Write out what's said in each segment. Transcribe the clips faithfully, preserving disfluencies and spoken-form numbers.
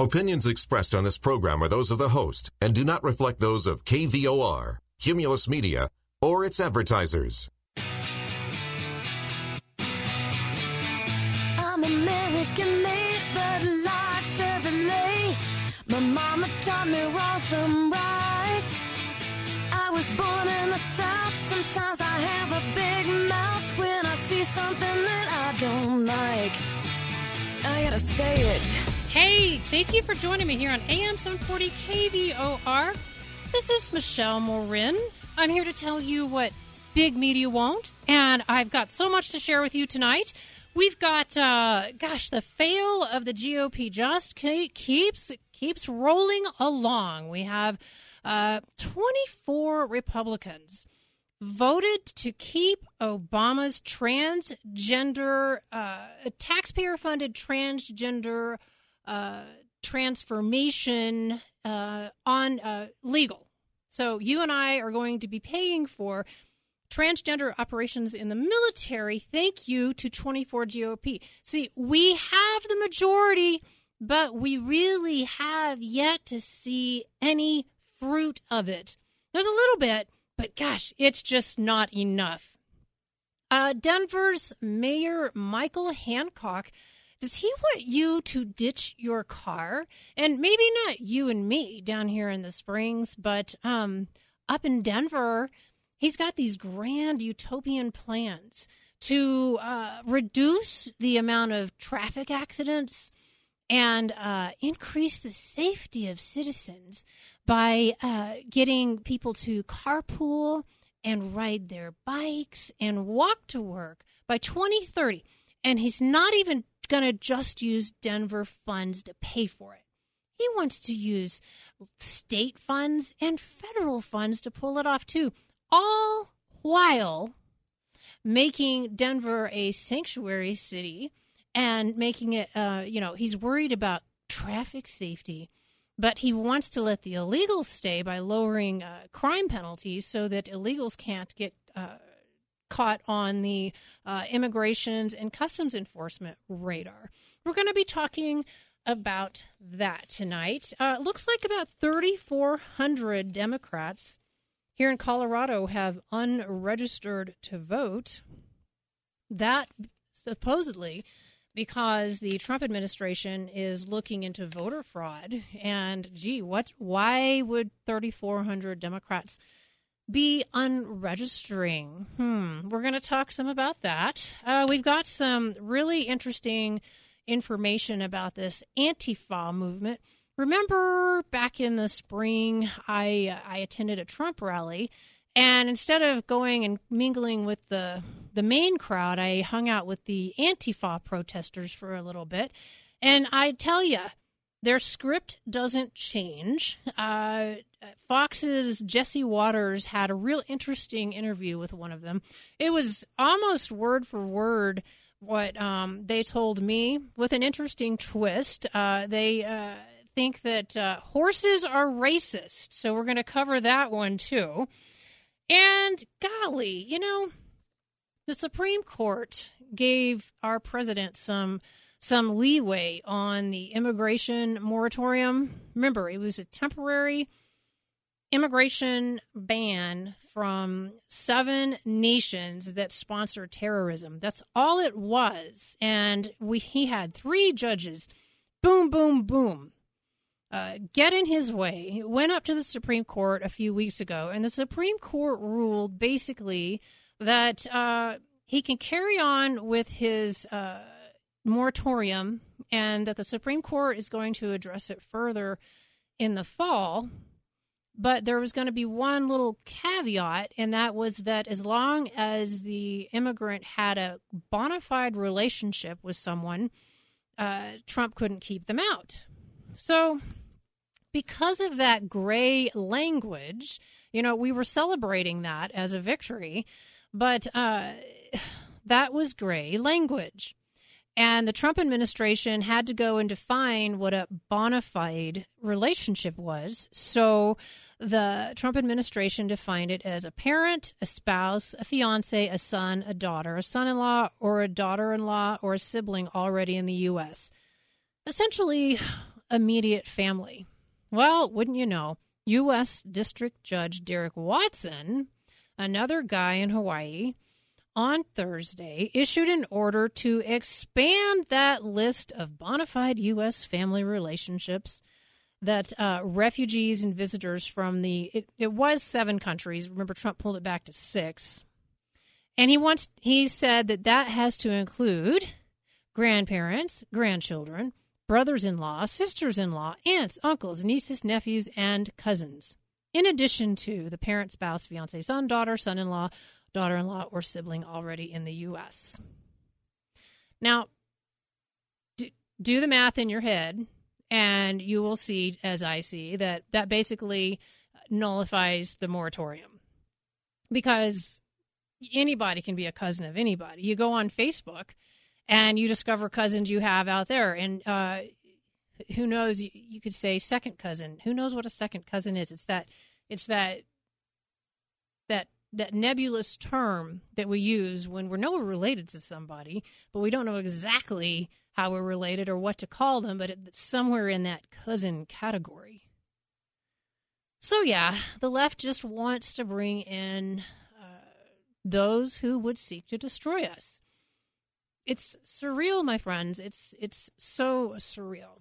Opinions expressed on this program are those of the host and do not reflect those of K V O R, Cumulus Media, or its advertisers. I'm American made, but a large Chevrolet. My mama taught me wrong from right. I was born in the South. Sometimes I have a big mouth when I see something that I don't like. I gotta say it. Hey, thank you for joining me here on A M seven forty K V O R. This is Michelle Morin. I'm here to tell you what big media won't, and I've got so much to share with you tonight. We've got, uh, gosh, the fail of the G O P just keeps keeps rolling along. We have uh, twenty-four Republicans voted to keep Obama's transgender, uh, taxpayer-funded transgender uh, transformation uh, on uh, legal. So you and I are going to be paying for transgender operations in the military. Thank you to twenty-four G O P. See, we have the majority, but we really have yet to see any fruit of it. There's a little bit, but gosh, it's just not enough. Uh, Denver's Mayor Michael Hancock, does he want you to ditch your car? And maybe not you and me down here in the Springs, but um, up in Denver, he's got these grand utopian plans to uh, reduce the amount of traffic accidents and uh, increase the safety of citizens by uh, getting people to carpool and ride their bikes and walk to work by twenty thirty. And he's not even going to just use Denver funds to pay for it. He wants to use state funds and federal funds to pull it off, too, all while making Denver a sanctuary city and making it, uh, you know, he's worried about traffic safety, but he wants to let the illegals stay by lowering uh, crime penalties so that illegals can't get uh, caught on the uh, immigrations and customs enforcement radar. We're going to be talking about that tonight. Uh, looks like about thirty-four hundred Democrats here in Colorado have unregistered to vote. That supposedly because the Trump administration is looking into voter fraud. And, gee, what? Why would thirty-four hundred Democrats be unregistering? Hmm. We're going to talk some about that. Uh, we've got some really interesting information about this Antifa movement. Remember back in the spring, I I attended a Trump rally, and instead of going and mingling with the the main crowd, I hung out with the Antifa protesters for a little bit. And I tell you, their script doesn't change. Uh, Fox's Jesse Waters had a real interesting interview with one of them. It was almost word for word what um, they told me, with an interesting twist. Uh, they uh, think that uh, horses are racist, so we're going to cover that one too. And golly, you know, the Supreme Court gave our president some some leeway on the immigration moratorium. Remember, it was a temporary immigration ban from seven nations that sponsor terrorism. That's all it was. And we he had three judges, boom, boom, boom, uh, get in his way. He went up to the Supreme Court a few weeks ago, and the Supreme Court ruled basically that uh, he can carry on with his uh, moratorium, and that the Supreme Court is going to address it further in the fall. But there was going to be one little caveat, and that was that as long as the immigrant had a bona fide relationship with someone, uh, Trump couldn't keep them out. So because of that gray language, you know, we were celebrating that as a victory, but uh, that was gray language. And the Trump administration had to go and define what a bona fide relationship was. So the Trump administration defined it as a parent, a spouse, a fiance, a son, a daughter, a son-in-law, or a daughter-in-law, or a sibling already in the U S. Essentially, immediate family. Well, wouldn't you know, U S District Judge Derek Watson, another guy in Hawaii, on Thursday issued an order to expand that list of bona fide U S family relationships that uh, refugees and visitors from the, it, it was seven countries. Remember, Trump pulled it back to six. And he wants, he said that that has to include grandparents, grandchildren, brothers-in-law, sisters-in-law, aunts, uncles, nieces, nephews, and cousins, in addition to the parent, spouse, fiance, son, daughter, son-in-law, daughter-in-law, or sibling already in the U S. Now, do, do the math in your head, and you will see, as I see, that that basically nullifies the moratorium. Because anybody can be a cousin of anybody. You go on Facebook, and you discover cousins you have out there. And uh, who knows, you, you could say second cousin. Who knows what a second cousin is? It's that it's that that that nebulous term that we use when we know we're related to somebody, but we don't know exactly how we're related or what to call them, but it's somewhere in that cousin category. So yeah, the left just wants to bring in uh, those who would seek to destroy us. It's surreal, my friends. It's it's so surreal.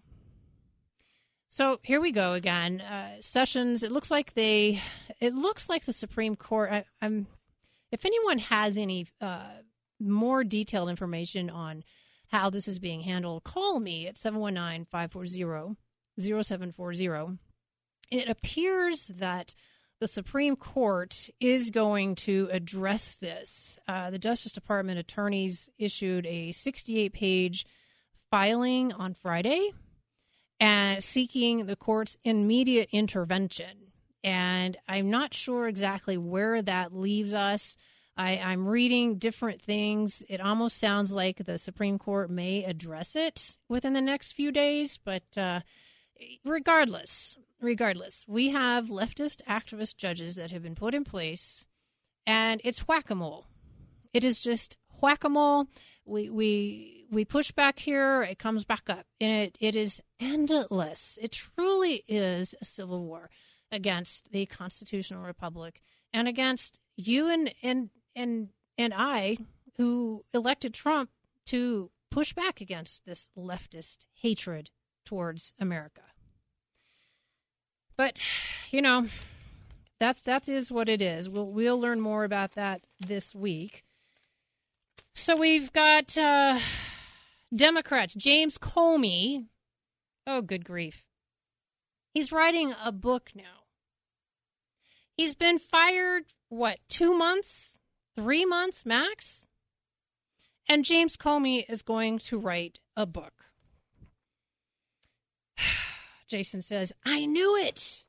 So here we go again. Uh, Sessions. It looks like they. It looks like the Supreme Court. I, I'm. If anyone has any uh, more detailed information on how this is being handled, call me at seven one nine, five four zero, zero seven four zero. It appears that the Supreme Court is going to address this. Uh, the Justice Department attorneys issued a sixty-eight page filing on Friday and seeking the court's immediate intervention. And I'm not sure exactly where that leaves us. I, I'm reading different things. It almost sounds like the Supreme Court may address it within the next few days. But uh, regardless, regardless, we have leftist activist judges that have been put in place, and it's whack-a-mole. It is just whack-a-mole. We we we push back here, it comes back up, and it, it is endless. It truly is a civil war against the constitutional republic and against you and and and and I, who elected Trump to push back against this leftist hatred towards America. But, you know, that's that is what it is. We'll we'll learn more about that this week. So we've got uh, Democrats. James Comey. Oh, good grief. He's writing a book now. He's been fired, what, two months, three months max? And James Comey is going to write a book. Jason says, I knew it.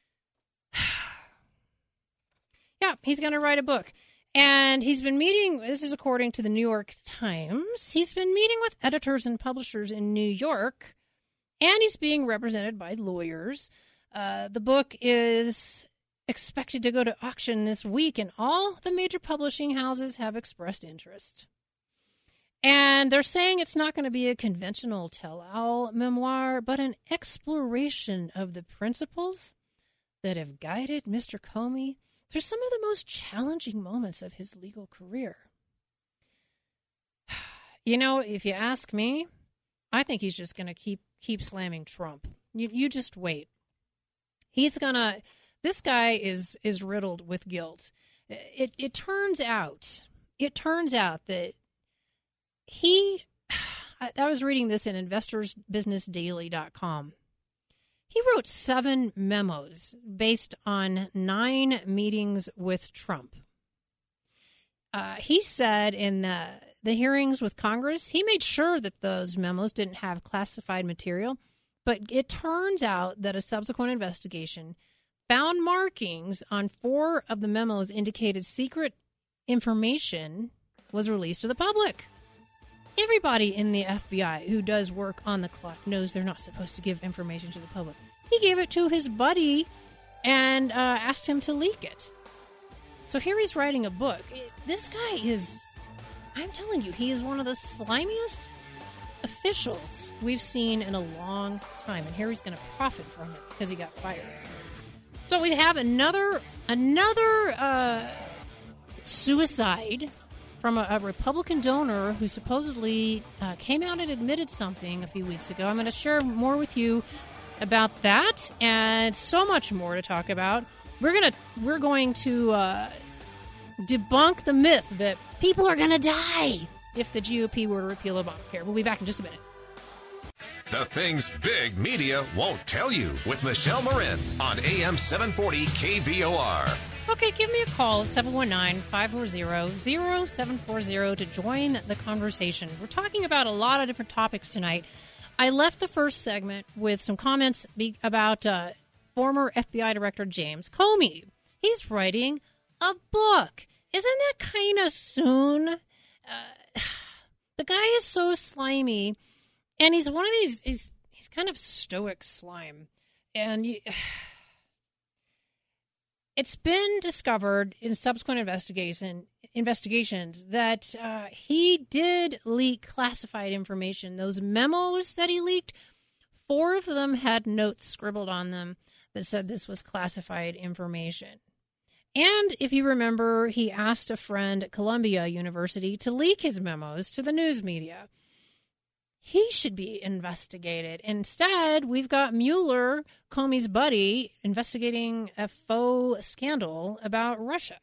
Yeah, he's going to write a book. And he's been meeting, this is according to the New York Times, he's been meeting with editors and publishers in New York, and he's being represented by lawyers. Uh, the book is expected to go to auction this week, and all the major publishing houses have expressed interest. And they're saying it's not going to be a conventional tell-all memoir, but an exploration of the principles that have guided Mister Comey through some of the most challenging moments of his legal career. You know, if you ask me, I think he's just going to keep keep slamming Trump. You you just wait. He's going to, this guy is is riddled with guilt. It it turns out, it turns out that he, I, I was reading this in investors business daily dot com. He wrote seven memos based on nine meetings with Trump. Uh, he said in the, the hearings with Congress, he made sure that those memos didn't have classified material, but it turns out that a subsequent investigation found markings on four of the memos indicated secret information was released to the public. Everybody in the F B I who does work on the clock knows they're not supposed to give information to the public. He gave it to his buddy and uh, asked him to leak it. So here he's writing a book. This guy is, I'm telling you, he is one of the slimiest officials we've seen in a long time, and Harry's going to profit from it because he got fired. So we have another another uh, suicide from a, a Republican donor who supposedly uh, came out and admitted something a few weeks ago. I'm going to share more with you about that and so much more to talk about. We're gonna we're going to uh, debunk the myth that people are going to die if the G O P were to repeal Obamacare. We'll be back in just a minute. The things big media won't tell you with Michelle Marin on A M seven forty K V O R. Okay, give me a call at seven one nine, five four zero, zero seven four zero to join the conversation. We're talking about a lot of different topics tonight. I left the first segment with some comments be- about uh, former F B I Director James Comey. He's writing a book. Isn't that kind of soon? Uh, the guy is so slimy, and he's one of these, he's, he's kind of stoic slime. And you, it's been discovered in subsequent investigation investigations that uh, he did leak classified information. Those memos that he leaked, four of them had notes scribbled on them that said this was classified information. And if you remember, he asked a friend at Columbia University to leak his memos to the news media. He should be investigated. Instead, we've got Mueller, Comey's buddy, investigating a faux scandal about Russia.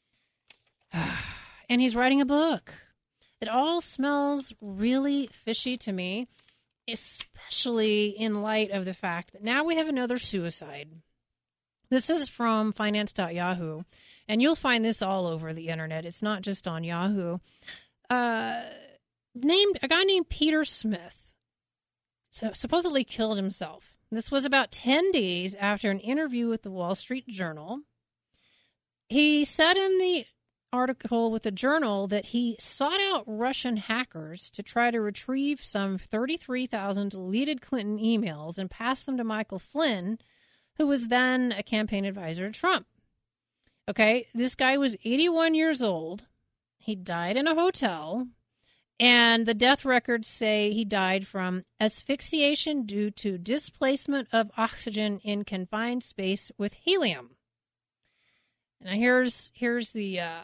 And he's writing a book. It all smells really fishy to me, especially in light of the fact that now we have another suicide. This is from finance dot yahoo, and you'll find this all over the internet. It's not just on Yahoo. Uh, named a guy named Peter Smith so supposedly killed himself. This was about ten days after an interview with the Wall Street Journal. He said in the article with the Journal that he sought out Russian hackers to try to retrieve some thirty-three thousand deleted Clinton emails and pass them to Michael Flynn, who was then a campaign advisor to Trump. Okay, this guy was eighty-one years old. He died in a hotel, and the death records say he died from asphyxiation due to displacement of oxygen in confined space with helium. Now here's here's the uh,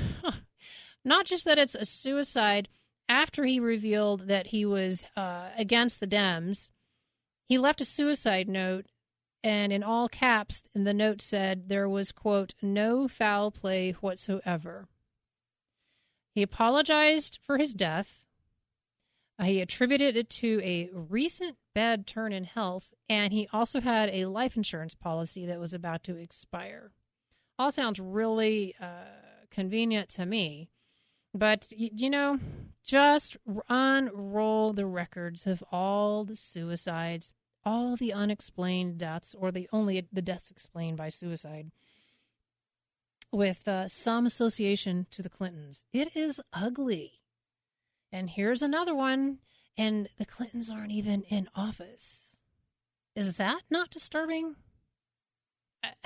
not just that it's a suicide. After he revealed that he was uh, against the Dems, he left a suicide note. And in all caps, in the note said there was, quote, no foul play whatsoever. He apologized for his death. Uh, he attributed it to a recent bad turn in health, and he also had a life insurance policy that was about to expire. All sounds really uh, convenient to me. But, you, you know, just unroll the records of all the suicides, all the unexplained deaths, or the only the deaths explained by suicide, with uh, some association to the Clintons. It is ugly. And here's another one, and the Clintons aren't even in office. Is that not disturbing? Uh,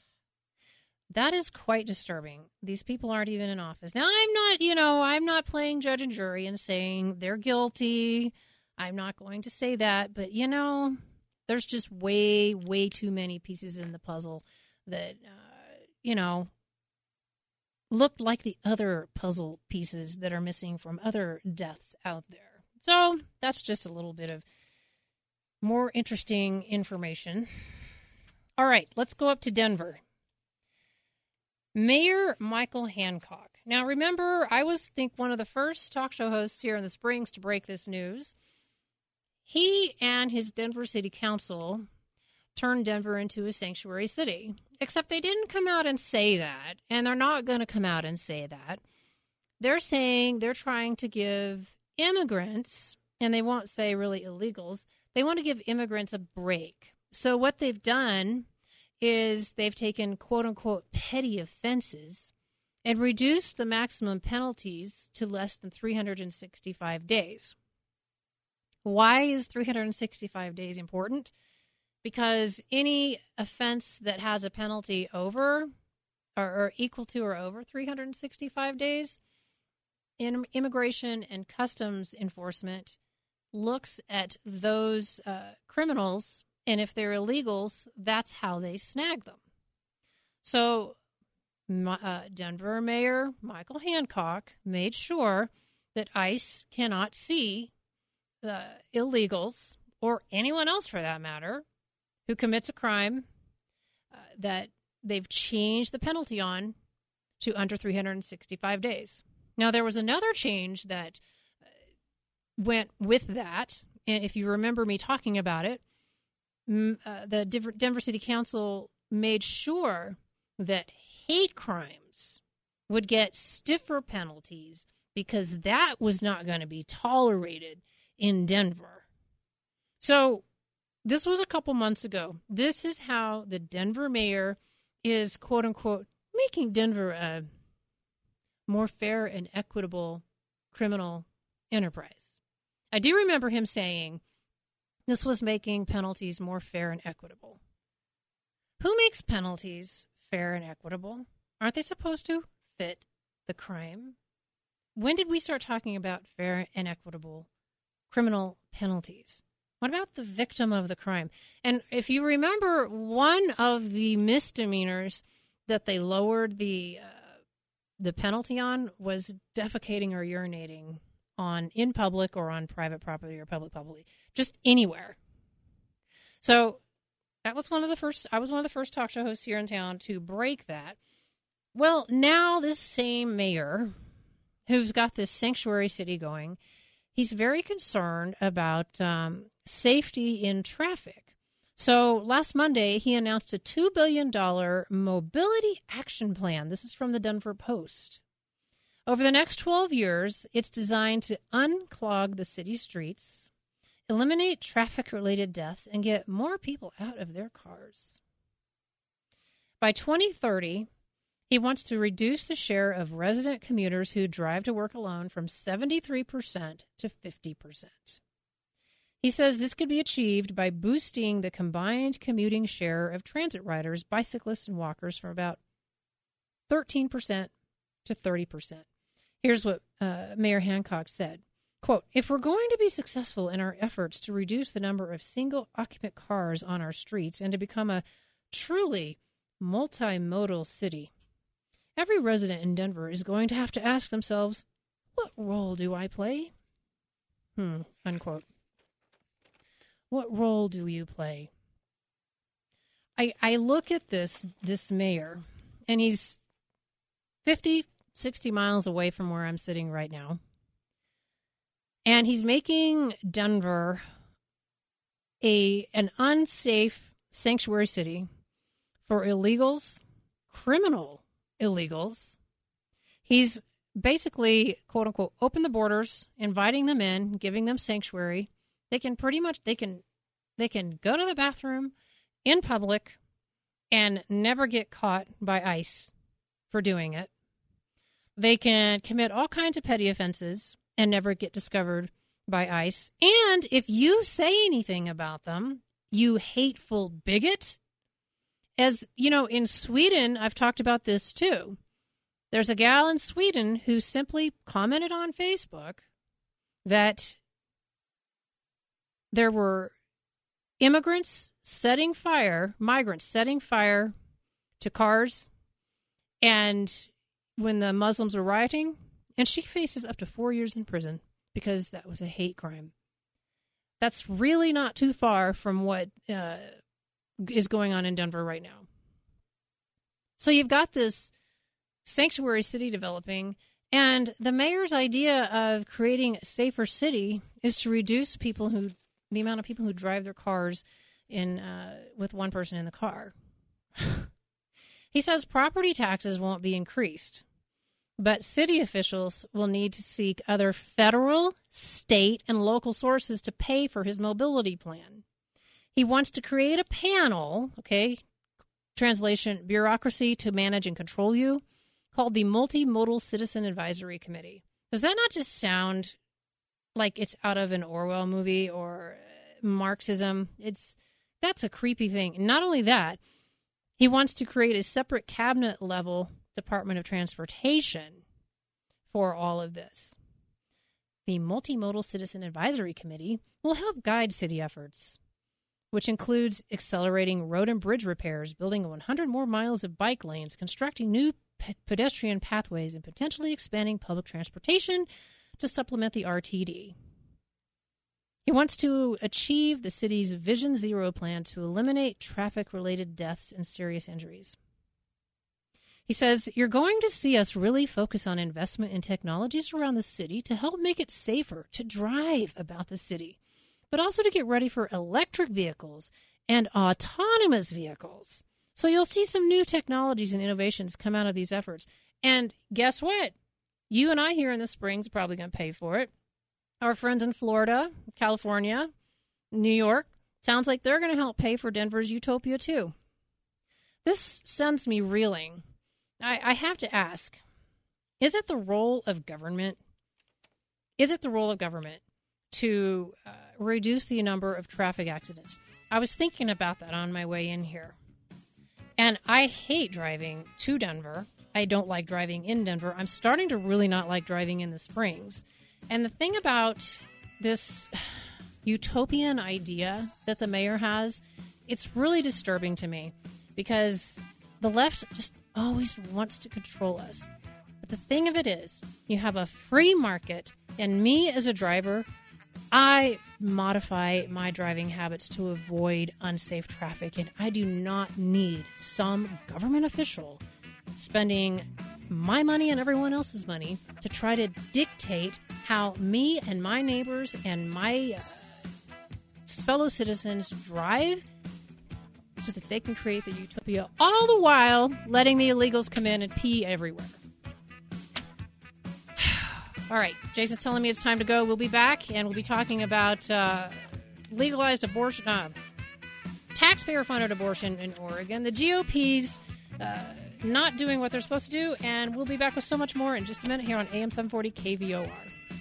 that is quite disturbing. These people aren't even in office. Now, I'm not, you know, I'm not playing judge and jury and saying they're guilty. I'm not going to say that, but, you know, there's just way, way too many pieces in the puzzle that, uh, you know, look like the other puzzle pieces that are missing from other deaths out there. So that's just a little bit of more interesting information. All right, let's go up to Denver. Mayor Michael Hancock. Now, remember, I was, think, one of the first talk show hosts here in the Springs to break this news. He and his Denver City Council turned Denver into a sanctuary city, except they didn't come out and say that, and they're not going to come out and say that. They're saying they're trying to give immigrants, and they won't say really illegals, they want to give immigrants a break. So what they've done is they've taken quote-unquote petty offenses and reduced the maximum penalties to less than three hundred sixty-five days. Why is three hundred sixty-five days important? Because any offense that has a penalty over or, or equal to or over three hundred sixty-five days, in immigration and customs enforcement looks at those uh, criminals, and if they're illegals, that's how they snag them. So uh, Denver Mayor Michael Hancock made sure that ICE cannot see the illegals, or anyone else for that matter, who commits a crime uh, that they've changed the penalty on to under three hundred sixty-five days. Now, there was another change that uh, went with that, and if you remember me talking about it, m- uh, the Denver City Council made sure that hate crimes would get stiffer penalties because that was not going to be tolerated in Denver. So this was a couple months ago. This is how the Denver mayor is, quote unquote, making Denver a more fair and equitable criminal enterprise. I do remember him saying this was making penalties more fair and equitable. Who makes penalties fair and equitable? Aren't they supposed to fit the crime? When did we start talking about fair and equitable criminal penalties? What about the victim of the crime? And if you remember, one of the misdemeanors that they lowered the uh, the penalty on was defecating or urinating on in public or on private property or public property, just anywhere. So that was one of the first. I was one of the first talk show hosts here in town to break that. Well, now this same mayor, who's got this sanctuary city going, he's very concerned about um, safety in traffic. So last Monday, he announced a two billion dollars mobility action plan. This is from the Denver Post. Over the next twelve years, it's designed to unclog the city streets, eliminate traffic-related deaths, and get more people out of their cars. By twenty thirty, he wants to reduce the share of resident commuters who drive to work alone from seventy-three percent to fifty percent. He says this could be achieved by boosting the combined commuting share of transit riders, bicyclists, and walkers from about thirteen percent to thirty percent. Here's what uh, Mayor Hancock said. Quote, if we're going to be successful in our efforts to reduce the number of single-occupant cars on our streets and to become a truly multimodal city, every resident in Denver is going to have to ask themselves, what role do I play? Hmm, unquote. What role do you play? I I look at this this mayor, and he's fifty, sixty miles away from where I'm sitting right now. And he's making Denver a an unsafe sanctuary city for illegals, criminal illegals. He's basically, quote unquote, open the borders, inviting them in, giving them sanctuary. They can pretty much, they can, they can go to the bathroom in public and never get caught by ICE for doing it. They can commit all kinds of petty offenses and never get discovered by ICE. And if you say anything about them, you hateful bigot, as you know, in Sweden, I've talked about this too. There's a gal in Sweden who simply commented on Facebook that there were immigrants setting fire, migrants setting fire to cars, and when the Muslims were rioting, and she faces up to four years in prison because that was a hate crime. That's really not too far from what uh, is going on in Denver right now. So you've got this sanctuary city developing, and the mayor's idea of creating a safer city is to reduce people who, the amount of people who drive their cars in uh, with one person in the car. He says property taxes won't be increased, but city officials will need to seek other federal, state, and local sources to pay for his mobility plan. He wants to create a panel, okay, translation, bureaucracy to manage and control you, called the Multimodal Citizen Advisory Committee. Does that not just sound like it's out of an Orwell movie or Marxism? It's that's a creepy thing. Not only that, he wants to create a separate cabinet-level Department of Transportation for all of this. The Multimodal Citizen Advisory Committee will help guide city efforts, which includes accelerating road and bridge repairs, building one hundred more miles of bike lanes, constructing new pe- pedestrian pathways, and potentially expanding public transportation to supplement the R T D. He wants to achieve the city's Vision Zero plan to eliminate traffic-related deaths and serious injuries. He says, you're going to see us really focus on investment in technologies around the city to help make it safer to drive about the city, but also to get ready for electric vehicles and autonomous vehicles. So you'll see some new technologies and innovations come out of these efforts. And guess what? You and I here in the Springs are probably going to pay for it. Our friends in Florida, California, New York, sounds like they're going to help pay for Denver's Utopia too. This sends me reeling. I, I have to ask, is it the role of government? Is it the role of government to uh, reduce the number of traffic accidents? I was thinking about that on my way in here. And I hate driving to Denver. I don't like driving in Denver. I'm starting to really not like driving in the Springs. And the thing about this utopian idea that the mayor has, it's really disturbing to me because the left just always wants to control us. But the thing of it is, you have a free market, and me as a driver, I modify my driving habits to avoid unsafe traffic, and I do not need some government official spending my money and everyone else's money to try to dictate how me and my neighbors and my uh, fellow citizens drive so that they can create the utopia, all the while letting the illegals come in and pee everywhere. All right, Jason's telling me it's time to go. We'll be back, and we'll be talking about uh, legalized abortion, uh, taxpayer-funded abortion in Oregon, the G O P's uh, not doing what they're supposed to do, and we'll be back with so much more in just a minute here on A M seven forty K V O R.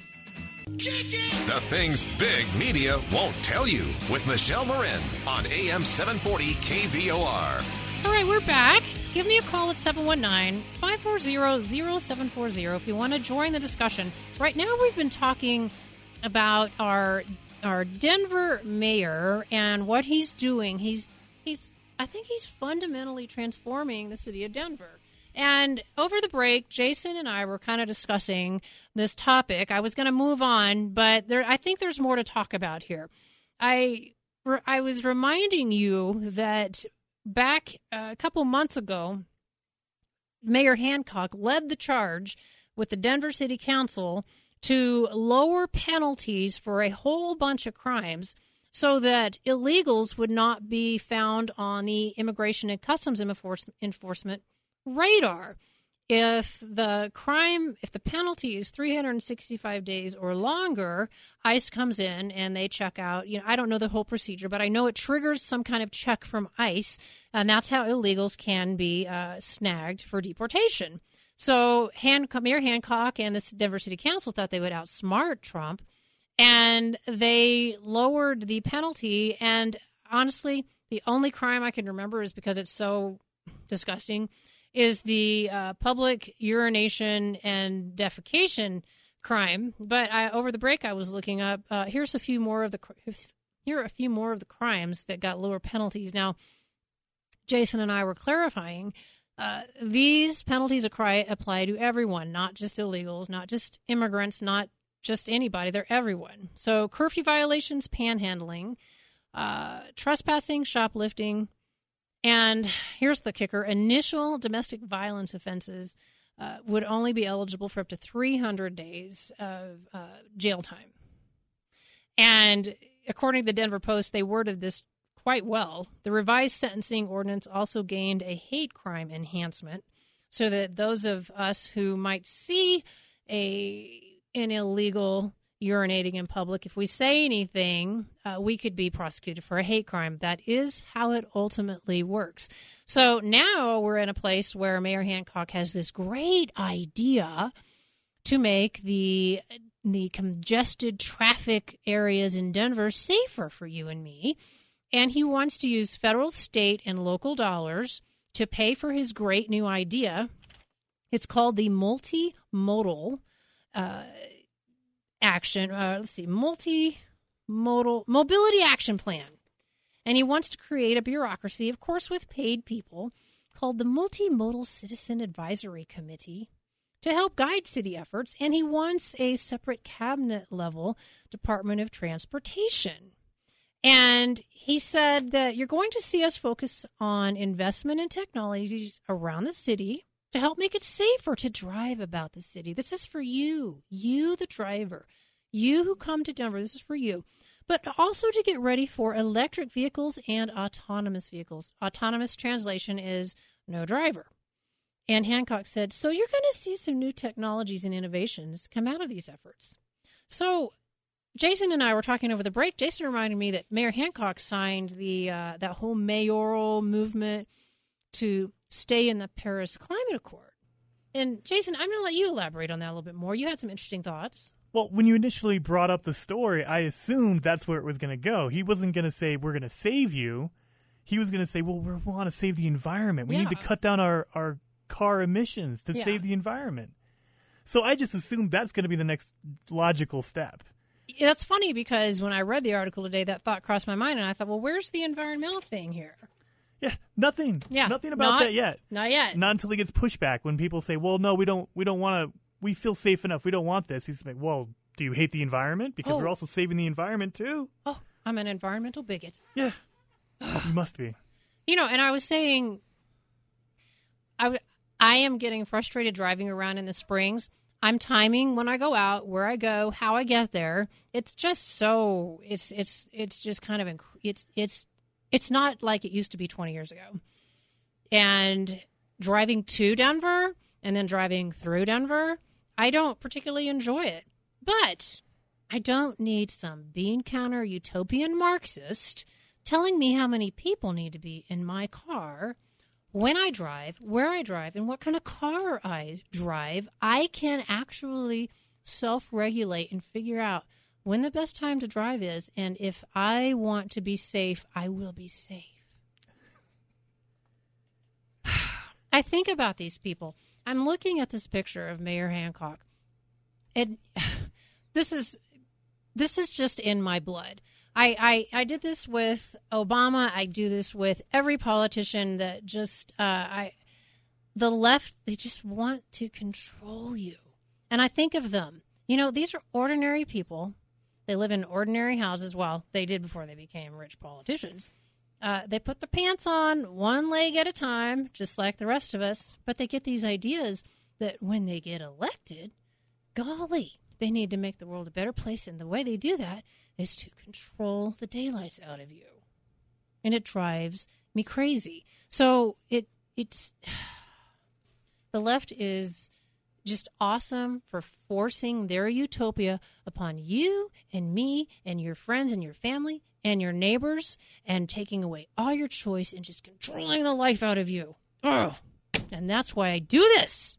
The things big media won't tell you with Michelle Marin on A M seven forty K V O R. All right, we're back. Give me a call at seven one nine, five four zero, zero seven four zero if you want to join the discussion. Right now we've been talking about our our Denver mayor and what he's doing. He's he's I think he's fundamentally transforming the city of Denver. And over the break, Jason and I were kind of discussing this topic. I was going to move on, but there, I think there's more to talk about here. I, I was reminding you that back a couple months ago, Mayor Hancock led the charge with the Denver City Council to lower penalties for a whole bunch of crimes so that illegals would not be found on the Immigration and Customs Enforcement radar. If the crime, if the penalty is three hundred sixty-five days or longer, ICE comes in and they check out. You know, I don't know the whole procedure, but I know it triggers some kind of check from ICE, and that's how illegals can be uh, snagged for deportation. So Han- Mayor Hancock and the Denver City Council thought they would outsmart Trump, and they lowered the penalty. And honestly, the only crime I can remember is because it's so disgusting is the uh, public urination and defecation crime. But I, over the break, I was looking up. Uh, here's a few more of the here are a few more of the crimes that got lower penalties. Now, Jason and I were clarifying uh, these penalties apply, apply to everyone, not just illegals, not just immigrants, not just anybody. They're everyone. So curfew violations, panhandling, uh, trespassing, shoplifting. And here's the kicker. Initial domestic violence offenses uh, would only be eligible for up to three hundred days of uh, jail time. And according to the Denver Post, they worded this quite well. The revised sentencing ordinance also gained a hate crime enhancement so that those of us who might see a an illegal urinating in public, if we say anything, uh, we could be prosecuted for a hate crime. That is how it ultimately works. So now we're in a place where Mayor Hancock has this great idea to make the the congested traffic areas in Denver safer for you and me. And he wants to use federal, state, and local dollars to pay for his great new idea. It's called the multimodal uh action, uh, let's see, multi-modal mobility action plan. And he wants to create a bureaucracy, of course, with paid people, called the Multimodal Citizen Advisory Committee, to help guide city efforts. And he wants a separate cabinet-level Department of Transportation. And he said that you're going to see us focus on investment in technologies around the city to help make it safer to drive about the city. This is for you, you the driver, you who come to Denver. This is for you. But also to get ready for electric vehicles and autonomous vehicles. Autonomous translation is no driver. And Hancock said, so you're going to see some new technologies and innovations come out of these efforts. So Jason and I were talking over the break. Jason reminded me that Mayor Hancock signed the uh, that whole mayoral movement to stay in the Paris Climate Accord. And Jason, I'm going to let you elaborate on that a little bit more. You had some interesting thoughts. Well, when you initially brought up the story, I assumed that's where it was going to go. He wasn't going to say, we're going to save you. He was going to say, well, we want to save the environment. We Yeah. need to cut down our, our car emissions to Yeah. save the environment. So I just assumed that's going to be the next logical step. That's funny because when I read the article today, that thought crossed my mind, and I thought, well, where's the environmental thing here? Yeah, nothing. Yeah, Nothing about not- that yet. Not yet. Not until he gets pushback when people say, well, no, we don't we don't want to, we feel safe enough. We don't want this. He's like, well, do you hate the environment? Because Oh. we're also saving the environment too. Oh, I'm an environmental bigot. Yeah, you must be. You know, and I was saying, I, w- I am getting frustrated driving around in the Springs. I'm timing when I go out, where I go, how I get there. It's just so it's it's it's just kind of inc- it's it's it's not like it used to be twenty years ago. And driving to Denver and then driving through Denver, I don't particularly enjoy it. But I don't need some bean counter utopian Marxist telling me how many people need to be in my car when I drive, where I drive, and what kind of car I drive. I can actually self-regulate and figure out when the best time to drive is, and if I want to be safe, I will be safe. I think about these people. I'm looking at this picture of Mayor Hancock, and this is this is just in my blood. I, I, I did this with Obama. I do this with every politician that just, uh, I, the left, they just want to control you. And I think of them. You know, these are ordinary people. They live in ordinary houses. Well, they did before they became rich politicians. Uh, they put their pants on one leg at a time, just like the rest of us. But they get these ideas that when they get elected, golly, they need to make the world a better place. And the way they do that is to control the daylights out of you. And it drives me crazy. So it it's the left is just awesome for forcing their utopia upon you and me and your friends and your family and your neighbors and taking away all your choice and just controlling the life out of you. Ugh. And that's why I do this.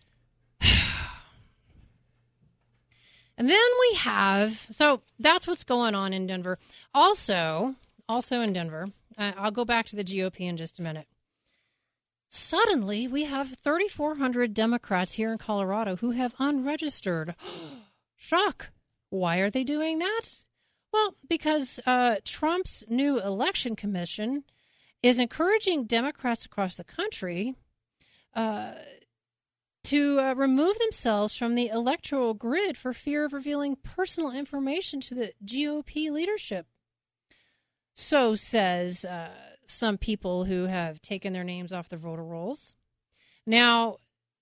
And then we have, so that's what's going on in Denver. Also, also in Denver, uh, I'll go back to the G O P in just a minute. Suddenly, we have thirty-four hundred Democrats here in Colorado who have unregistered. Shock. Why are they doing that? Well, because uh, Trump's new election commission is encouraging Democrats across the country uh, to uh, remove themselves from the electoral grid for fear of revealing personal information to the G O P leadership. So says uh, some people who have taken their names off the voter rolls. Now,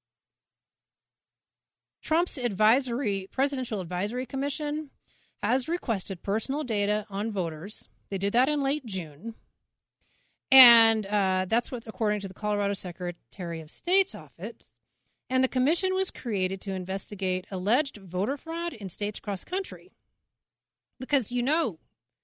Trump's advisory presidential advisory commission has requested personal data on voters. They did that in late June. And uh, that's what, according to the Colorado Secretary of State's office. And the commission was created to investigate alleged voter fraud in states across the country. Because, you know,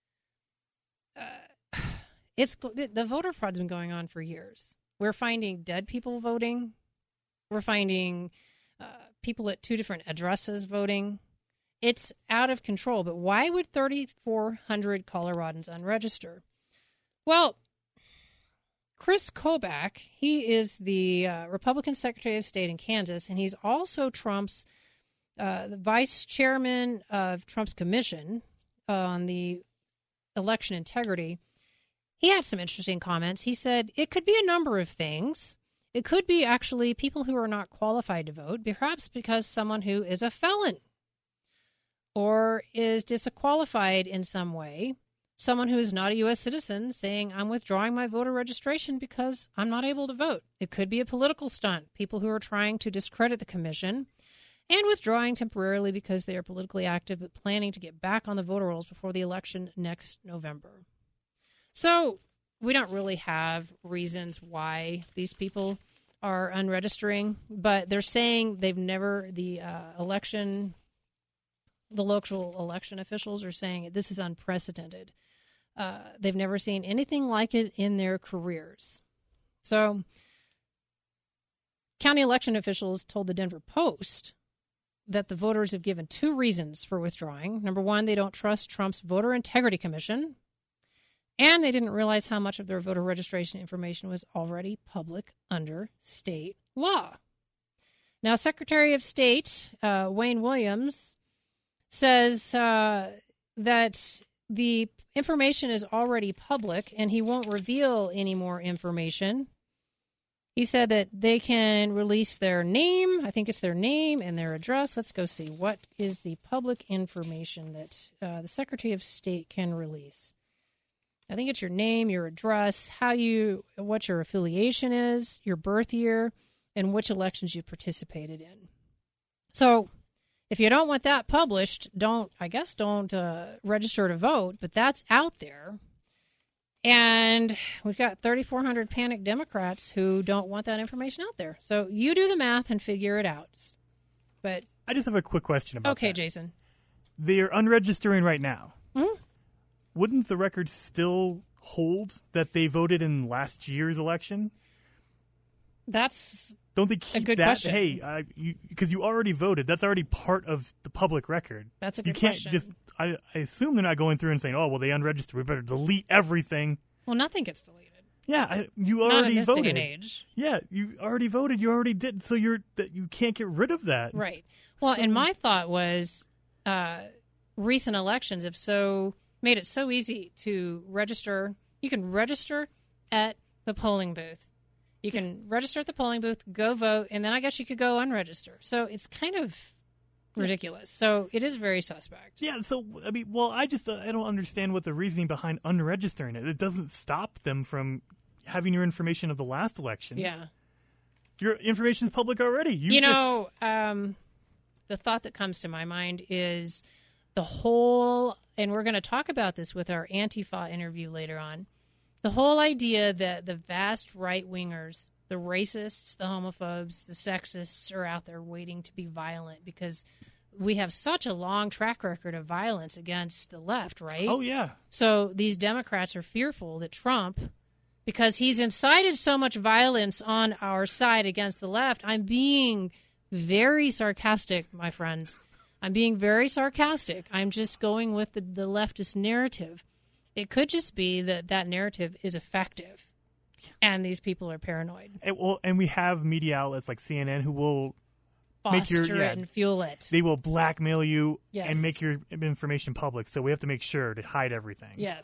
uh, it's the voter fraud's been going on for years. We're finding dead people voting. We're finding uh, people at two different addresses voting. It's out of control. But why would thirty-four hundred Coloradans unregister? Well, Chris Kobach, he is the uh, Republican Secretary of State in Kansas, and he's also Trump's uh, the vice chairman of Trump's commission on the election integrity, he had some interesting comments. He said it could be a number of things. It could be actually people who are not qualified to vote, perhaps because someone who is a felon or is disqualified in some way, someone who is not a U S citizen saying, I'm withdrawing my voter registration because I'm not able to vote. It could be a political stunt, people who are trying to discredit the commission and withdrawing temporarily because they are politically active but planning to get back on the voter rolls before the election next November. So we don't really have reasons why these people are unregistering, but they're saying they've never, the uh, election, the local election officials are saying this is unprecedented. Uh, they've never seen anything like it in their careers. So county election officials told the Denver Post that the voters have given two reasons for withdrawing. Number one, they don't trust Trump's Voter Integrity Commission, and they didn't realize how much of their voter registration information was already public under state law. Now, Secretary of State uh, Wayne Williams says uh, that the information is already public and he won't reveal any more information. He said that they can release their name. I think it's their name and their address. Let's go see. What is the public information that uh, the Secretary of State can release? I think it's your name, your address, how you, what your affiliation is, your birth year, and which elections you participated in. So if you don't want that published, don't, I guess, don't uh, register to vote, but that's out there. And we've got thirty-four hundred panicked Democrats who don't want that information out there. So you do the math and figure it out. But I just have a quick question about okay, that. Jason. They're unregistering right now. Mm-hmm. Wouldn't the record still hold that they voted in last year's election? That's Don't they keep a good that? question. Hey, uh, you, because you already voted. That's already part of the public record. That's a You good can't question. just. I, I assume they're not going through and saying, "Oh, well, they unregistered. We better delete everything." Well, nothing gets deleted. Yeah, I, you Not already in this voted. day and age. Yeah, you already voted. You already did. So you're that you can't get rid of that. Right. Well, So- and my thought was uh, recent elections have so made it so easy to register. You can register at the polling booth. You can register at the polling booth, go vote, and then I guess you could go unregister. So it's kind of ridiculous. So it is very suspect. Yeah, so, I mean, well, I just, uh, I don't understand what the reasoning behind unregistering it. It doesn't stop them from having your information of the last election. Yeah. Your information is public already. You, You just, know, um, the thought that comes to my mind is the whole, and we're going to talk about this with our Antifa interview later on, the whole idea that the vast right-wingers, the racists, the homophobes, the sexists are out there waiting to be violent because we have such a long track record of violence against the left, right? Oh, yeah. So these Democrats are fearful that Trump, because he's incited so much violence on our side against the left, I'm being very sarcastic, my friends. I'm being very sarcastic. I'm just going with the, the leftist narrative. It could just be that that narrative is effective, and these people are paranoid. And, well, and we have media outlets like C N N who will make Foster your, yeah, it and fuel it. they will blackmail you Yes. and make your information public. So we have to make sure to hide everything. Yes.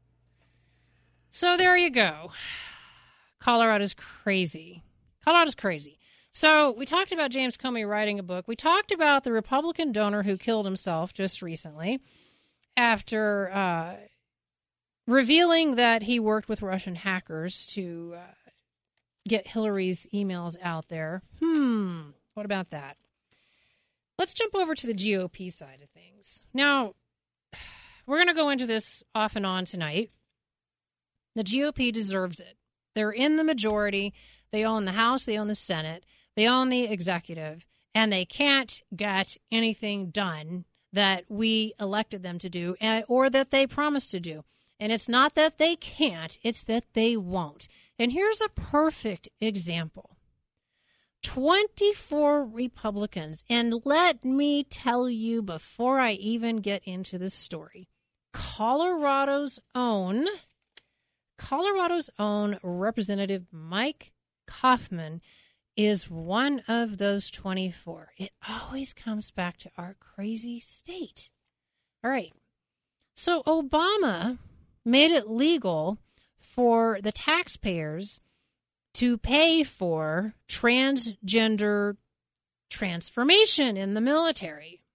So there you go. Colorado's crazy. Colorado's crazy. So we talked about James Comey writing a book. We talked about the Republican donor who killed himself just recently after uh, revealing that he worked with Russian hackers to uh, get Hillary's emails out there. Hmm. What about that? Let's jump over to the G O P side of things. Now, we're going to go into this off and on tonight. The G O P deserves it. They're in the majority. They own the House. They own the Senate. They own the executive. And they can't get anything done that we elected them to do or that they promised to do. And it's not that they can't. It's that they won't. And here's a perfect example. twenty-four Republicans. And let me tell you before I even get into this story, Colorado's own Colorado's own Representative Mike Kaufman is one of those twenty-four. It always comes back to our crazy state. All right. So Obama made it legal for the taxpayers to pay for transgender transformation in the military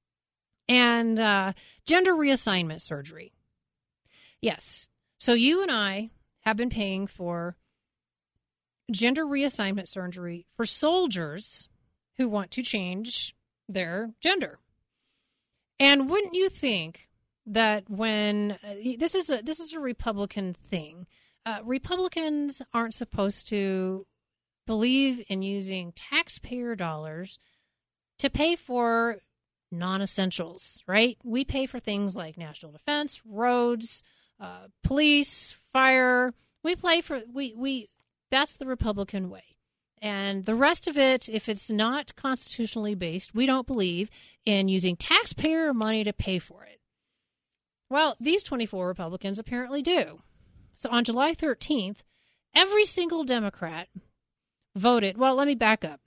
and uh, gender reassignment surgery. Yes. So you and I have been paying for gender reassignment surgery for soldiers who want to change their gender. And wouldn't you think that when uh, this is a this is a Republican thing, uh, Republicans aren't supposed to believe in using taxpayer dollars to pay for non-essentials, right? We pay for things like national defense, roads, uh, police, fire. We pay for we we. That's the Republican way. And the rest of it, if it's not constitutionally based, we don't believe in using taxpayer money to pay for it. Well, these twenty-four Republicans apparently do. So on July thirteenth, every single Democrat voted. Well, let me back up.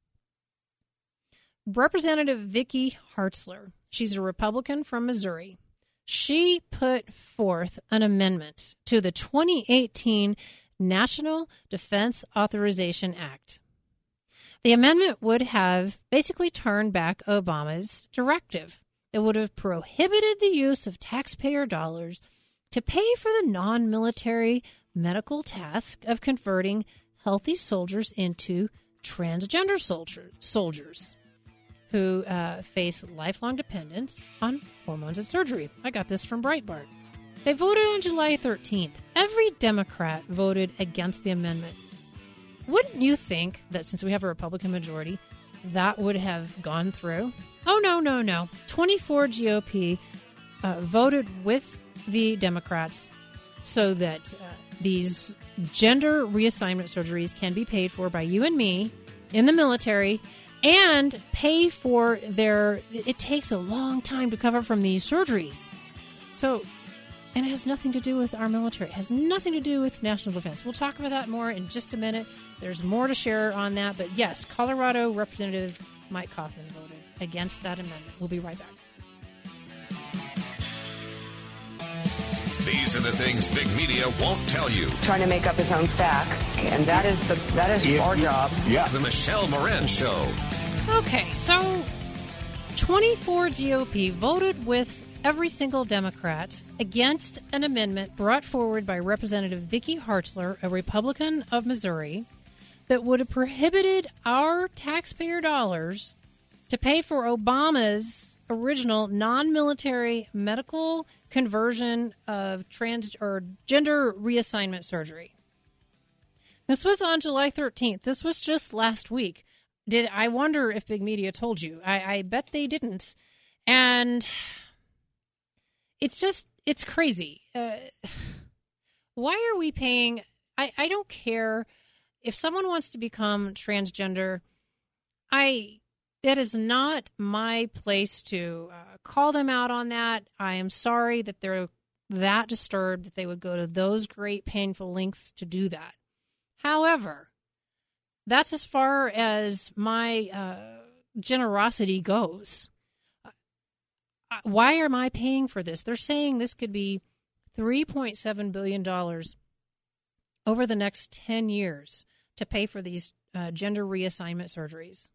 Representative Vicky Hartzler, she's a Republican from Missouri. She put forth an amendment to the twenty eighteen National Defense Authorization Act. The amendment would have basically turned back Obama's directive. It would have prohibited the use of taxpayer dollars to pay for the non-military medical task of converting healthy soldiers into transgender soldier, soldiers who uh, face lifelong dependence on hormones and surgery. I got this from Breitbart. They voted on July thirteenth. Every Democrat voted against the amendment. Wouldn't you think that since we have a Republican majority, that would have gone through? Oh, no, no, no. twenty-four G O P uh, voted with the Democrats so that uh, these gender reassignment surgeries can be paid for by you and me in the military and pay for their... It takes a long time to cover from these surgeries. So... And it has nothing to do with our military. It has nothing to do with national defense. We'll talk about that more in just a minute. There's more to share on that. But yes, Colorado Representative Mike Coffman voted against that amendment. We'll be right back. These are the things big media won't tell you. Trying to make up his own facts, and that is the that is Yeah. our job. Yeah. The Michelle Moran Show. Okay, so twenty-four G O P voted with every single Democrat against an amendment brought forward by Representative Vicky Hartzler, a Republican of Missouri, that would have prohibited our taxpayer dollars to pay for Obama's original non-military medical conversion of trans or gender reassignment surgery. This was on July thirteenth. This was just last week. Did I wonder if big media told you? I, I bet they didn't. And it's just, it's crazy. Uh, why are we paying? I, I don't care if someone wants to become transgender. I, that is not my place to uh, call them out on that. I am sorry that they're that disturbed that they would go to those great painful lengths to do that. However, that's as far as my uh, generosity goes. Why am I paying for this? They're saying this could be three point seven billion dollars over the next ten years to pay for these uh, gender reassignment surgeries.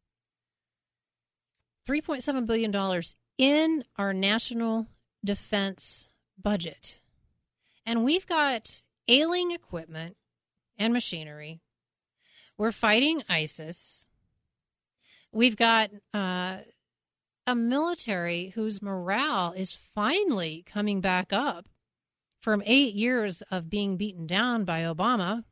three point seven billion dollars in our national defense budget. And we've got ailing equipment and machinery. We're fighting ISIS. We've got... Uh, a military whose morale is finally coming back up from eight years of being beaten down by Obama.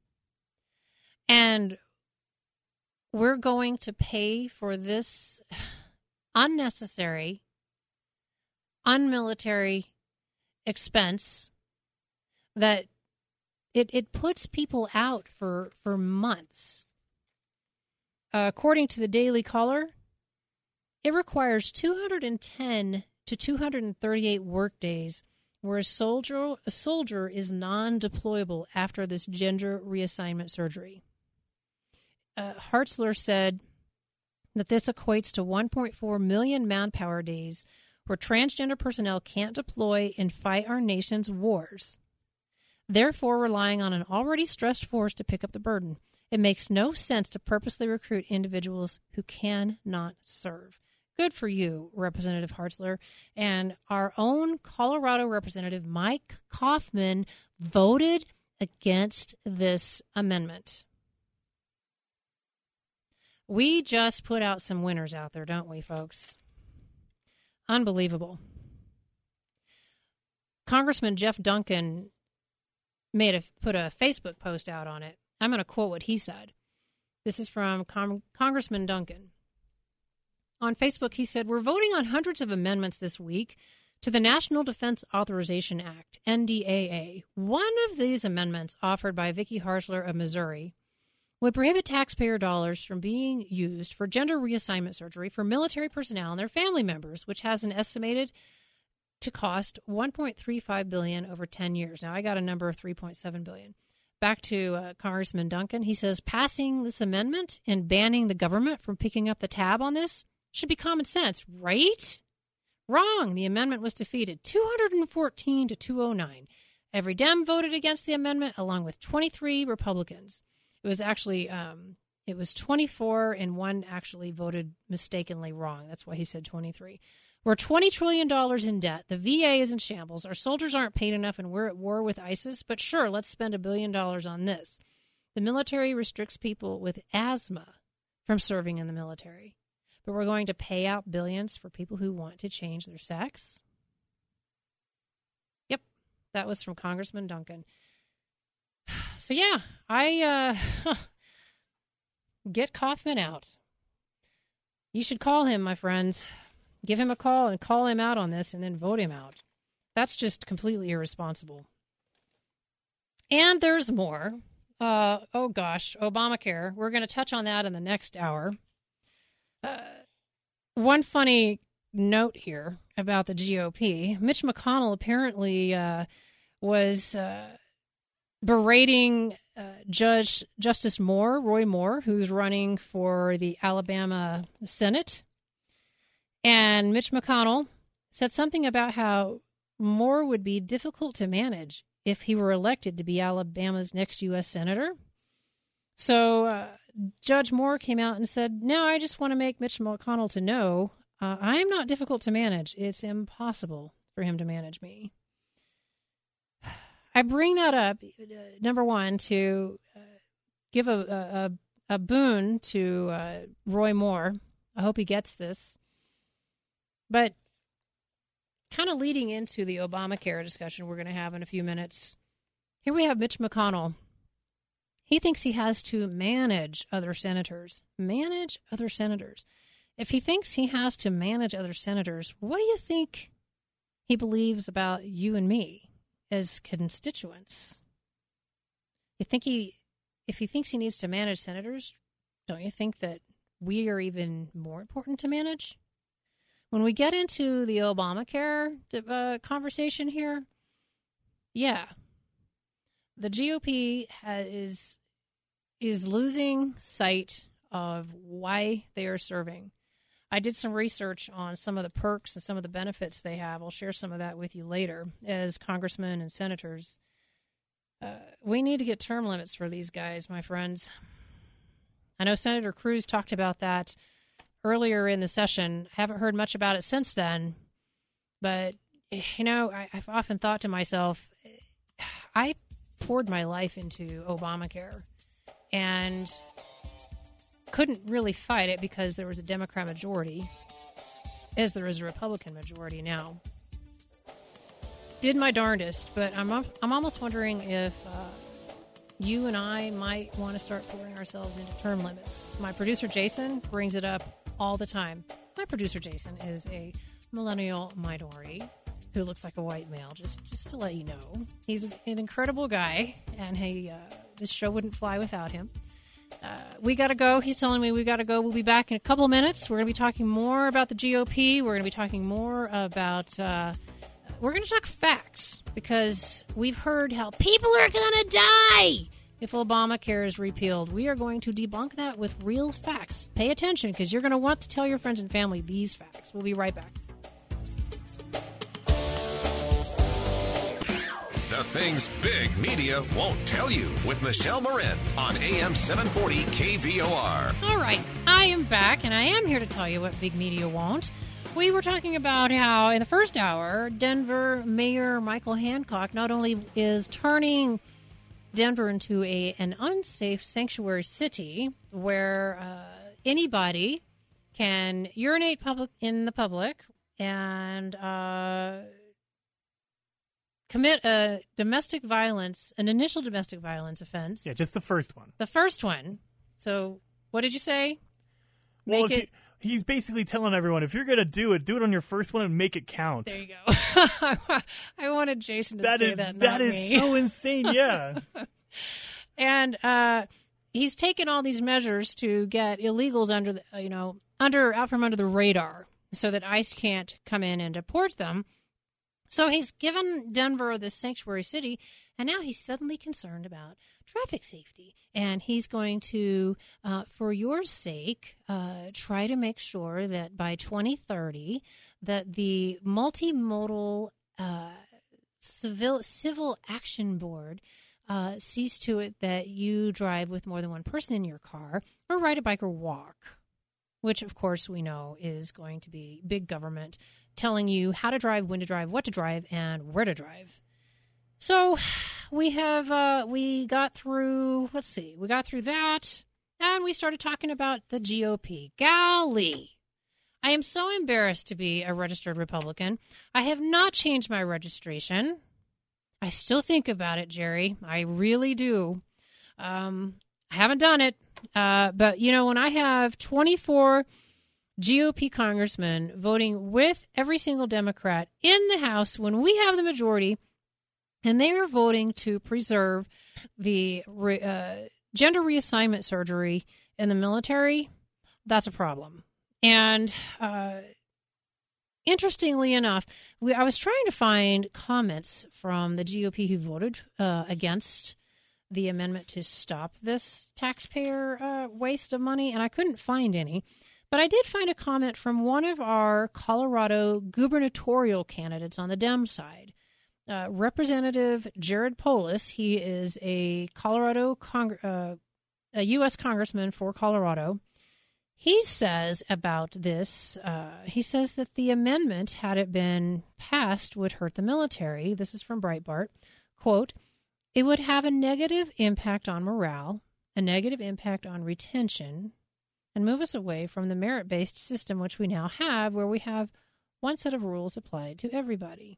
And we're going to pay for this unnecessary, unmilitary expense that it, it puts people out for, for months. Uh, according to the Daily Caller, it requires two hundred ten to two hundred thirty-eight workdays where a soldier a soldier is non-deployable after this gender reassignment surgery. uh, Hartzler said that this equates to one point four million manpower days where transgender personnel can't deploy and fight our nation's wars, therefore relying on an already stressed force to pick up the burden. It makes no sense to purposely recruit individuals who cannot serve. Good for you, Representative Hartzler. And our own Colorado Representative Mike Kaufman voted against this amendment. We just put out some winners out there, don't we, folks? Unbelievable. Congressman Jeff Duncan made a put a Facebook post out on it. I'm going to quote what he said. This is from Con- Congressman Duncan. On Facebook, he said, "We're voting on hundreds of amendments this week to the National Defense Authorization Act, N D A A. One of these amendments, offered by Vicky Hartzler of Missouri, would prohibit taxpayer dollars from being used for gender reassignment surgery for military personnel and their family members, which has an estimated to cost one point three five billion dollars over ten years. Now, I got a number of three point seven billion dollars. Back to uh, Congressman Duncan. He says, passing this amendment and banning the government from picking up the tab on this should be common sense, right? Wrong. The amendment was defeated two hundred fourteen to two oh nine. Every Dem voted against the amendment, along with twenty-three Republicans. It was actually, um, it was twenty-four, and one actually voted mistakenly wrong. That's why he said twenty-three. We're twenty trillion dollars in debt. The V A is in shambles. Our soldiers aren't paid enough, and we're at war with ISIS. But sure, let's spend a billion dollars on this. The military restricts people with asthma from serving in the military. But we're going to pay out billions for people who want to change their sex? Yep, that was from Congressman Duncan. So, yeah, I uh, get Kaufman out. You should call him, my friends. Give him a call and call him out on this and then vote him out. That's just completely irresponsible. And there's more. Uh, oh, gosh, Obamacare. We're going to touch on that in the next hour. Uh, one funny note here about the G O P. Mitch McConnell apparently uh, was uh, berating uh, Judge Justice Moore, Roy Moore, who's running for the Alabama Senate. And Mitch McConnell said something about how Moore would be difficult to manage if he were elected to be Alabama's next U S senator. So uh, Judge Moore came out and said, no, I just want to make Mitch McConnell to know uh, I'm not difficult to manage. It's impossible for him to manage me. I bring that up, uh, number one, to uh, give a, a, a boon to uh, Roy Moore. I hope he gets this. But kind of leading into the Obamacare discussion we're going to have in a few minutes, here we have Mitch McConnell. He thinks he has to manage other senators. Manage other senators. If he thinks he has to manage other senators, what do you think he believes about you and me as constituents? You think he, if he thinks he needs to manage senators, don't you think that we are even more important to manage? When we get into the Obamacare uh, conversation here, yeah, the G O P has, is is losing sight of why they are serving. I did some research on some of the perks and some of the benefits they have. I'll share some of that with you later as congressmen and senators. Uh, we need to get term limits for these guys, my friends. I know Senator Cruz talked about that earlier in the session. I haven't heard much about it since then. But, you know, I, I've often thought to myself, I poured my life into Obamacare and couldn't really fight it because there was a Democrat majority, as there is a Republican majority now. Did my darndest, but I'm I'm almost wondering if uh, you and I might want to start pouring ourselves into term limits. My producer Jason brings it up all the time. My producer Jason is a millennial minority who looks like a white male, just just to let you know. He's an incredible guy, and hey, uh, this show wouldn't fly without him. Uh, we got to go. He's telling me we got to go. We'll be back in a couple minutes. We're going to be talking more about the G O P. We're going to be talking more about, uh, we're going to talk facts, because we've heard how people are going to die if Obamacare is repealed. We are going to debunk that with real facts. Pay attention, because you're going to want to tell your friends and family these facts. We'll be right back. The things big media won't tell you with Michelle Marin on A M seven forty K V O R. All right, I am back, and I am here to tell you what big media won't. We were talking about how in the first hour, Denver Mayor Michael Hancock not only is turning Denver into a an unsafe sanctuary city where uh, anybody can urinate public in the public and uh, commit a domestic violence, an initial domestic violence offense. Yeah, just the first one. The first one. So, what did you say? Well, Make if it. you, he's basically telling everyone, if you're going to do it, do it on your first one and make it count. There you go. I wanted Jason to That say is that. that not is me. so insane. Yeah. And uh, he's taken all these measures to get illegals under the, uh, you know, under out from under the radar, so that ICE can't come in and deport them. So he's given Denver this sanctuary city, and now he's suddenly concerned about traffic safety. And he's going to, uh, for your sake, uh, try to make sure that by twenty thirty, that the multimodal uh, civil civil action board uh, sees to it that you drive with more than one person in your car, or ride a bike or walk, which, of course, we know is going to be big government telling you how to drive, when to drive, what to drive, and where to drive. So we have, uh, we got through, let's see, we got through that, and we started talking about the G O P. Golly, I am so embarrassed to be a registered Republican. I have not changed my registration. I still think about it, Jerry. I really do. Um, I haven't done it. Uh, but, you know, when I have twenty-four G O P congressmen voting with every single Democrat in the House, when we have the majority, and they are voting to preserve the re, uh, gender reassignment surgery in the military, that's a problem. And uh, interestingly enough, we, I was trying to find comments from the G O P who voted uh, against the amendment to stop this taxpayer uh, waste of money, and I couldn't find any. But I did find a comment from one of our Colorado gubernatorial candidates on the Dem side, uh, Representative Jared Polis. He is a Colorado Cong- uh, a U S congressman for Colorado. He says about this, uh, he says that the amendment, had it been passed, would hurt the military. This is from Breitbart. Quote, "It would have a negative impact on morale, a negative impact on retention, and move us away from the merit-based system which we now have, where we have one set of rules applied to everybody."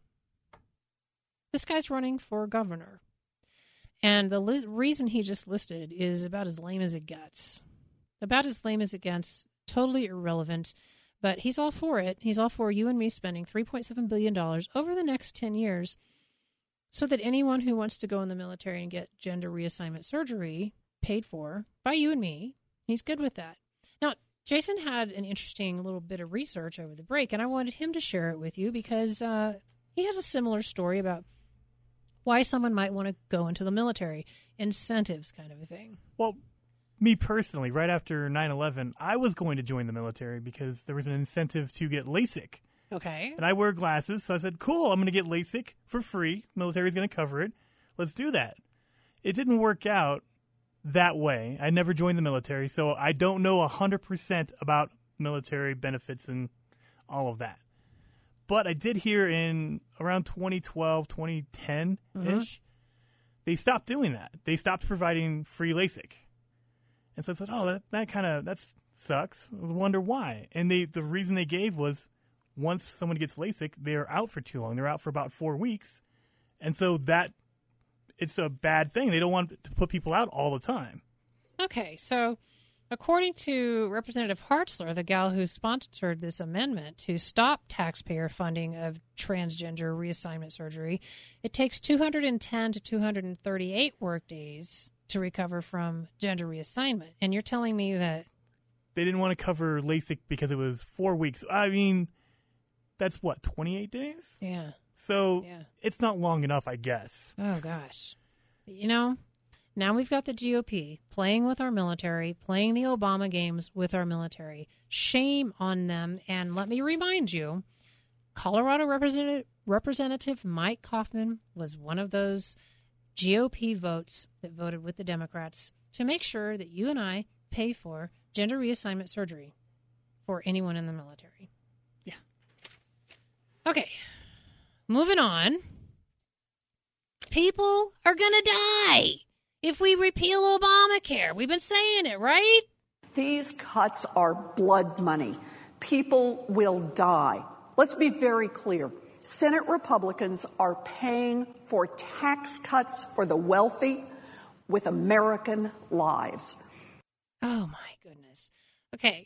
This guy's running for governor. And the li- reason he just listed is about as lame as it gets. About as lame as it gets, totally irrelevant. But he's all for it. He's all for you and me spending three point seven billion dollars over the next ten years so that anyone who wants to go in the military and get gender reassignment surgery paid for by you and me, he's good with that. Now, Jason had an interesting little bit of research over the break, and I wanted him to share it with you because uh, he has a similar story about why someone might want to go into the military, incentives kind of a thing. Well, me personally, right after nine eleven, I was going to join the military because there was an incentive to get LASIK. Okay. And I wear glasses, so I said, cool, I'm going to get LASIK for free. Military's going to cover it. Let's do that. It didn't work out that way. I never joined the military, so I don't know one hundred percent about military benefits and all of that. But I did hear in around twenty twelve, twenty ten-ish, mm-hmm. they stopped doing that. They stopped providing free LASIK. And so I said, oh, that, that kind of, that sucks. I wonder why. And they the reason they gave was once someone gets LASIK, they're out for too long. They're out for about four weeks. And so that, it's a bad thing. They don't want to put people out all the time. Okay, so according to Representative Hartzler, the gal who sponsored this amendment to stop taxpayer funding of transgender reassignment surgery, it takes two hundred ten to two hundred thirty-eight workdays to recover from gender reassignment. And you're telling me that they didn't want to cover LASIK because it was four weeks. I mean, that's what, twenty-eight days? Yeah. So yeah. It's not long enough, I guess. Oh, gosh. You know, Now we've got the G O P playing with our military, playing the Obama games with our military. Shame on them. And let me remind you, Colorado Representative, Representative Mike Kaufman was one of those G O P votes that voted with the Democrats to make sure that you and I pay for gender reassignment surgery for anyone in the military. Yeah. Okay. Moving on. People are going to die if we repeal Obamacare. We've been saying it, right? These cuts are blood money. People will die. Let's be very clear. Senate Republicans are paying for tax cuts for the wealthy with American lives. Oh, my goodness. Okay.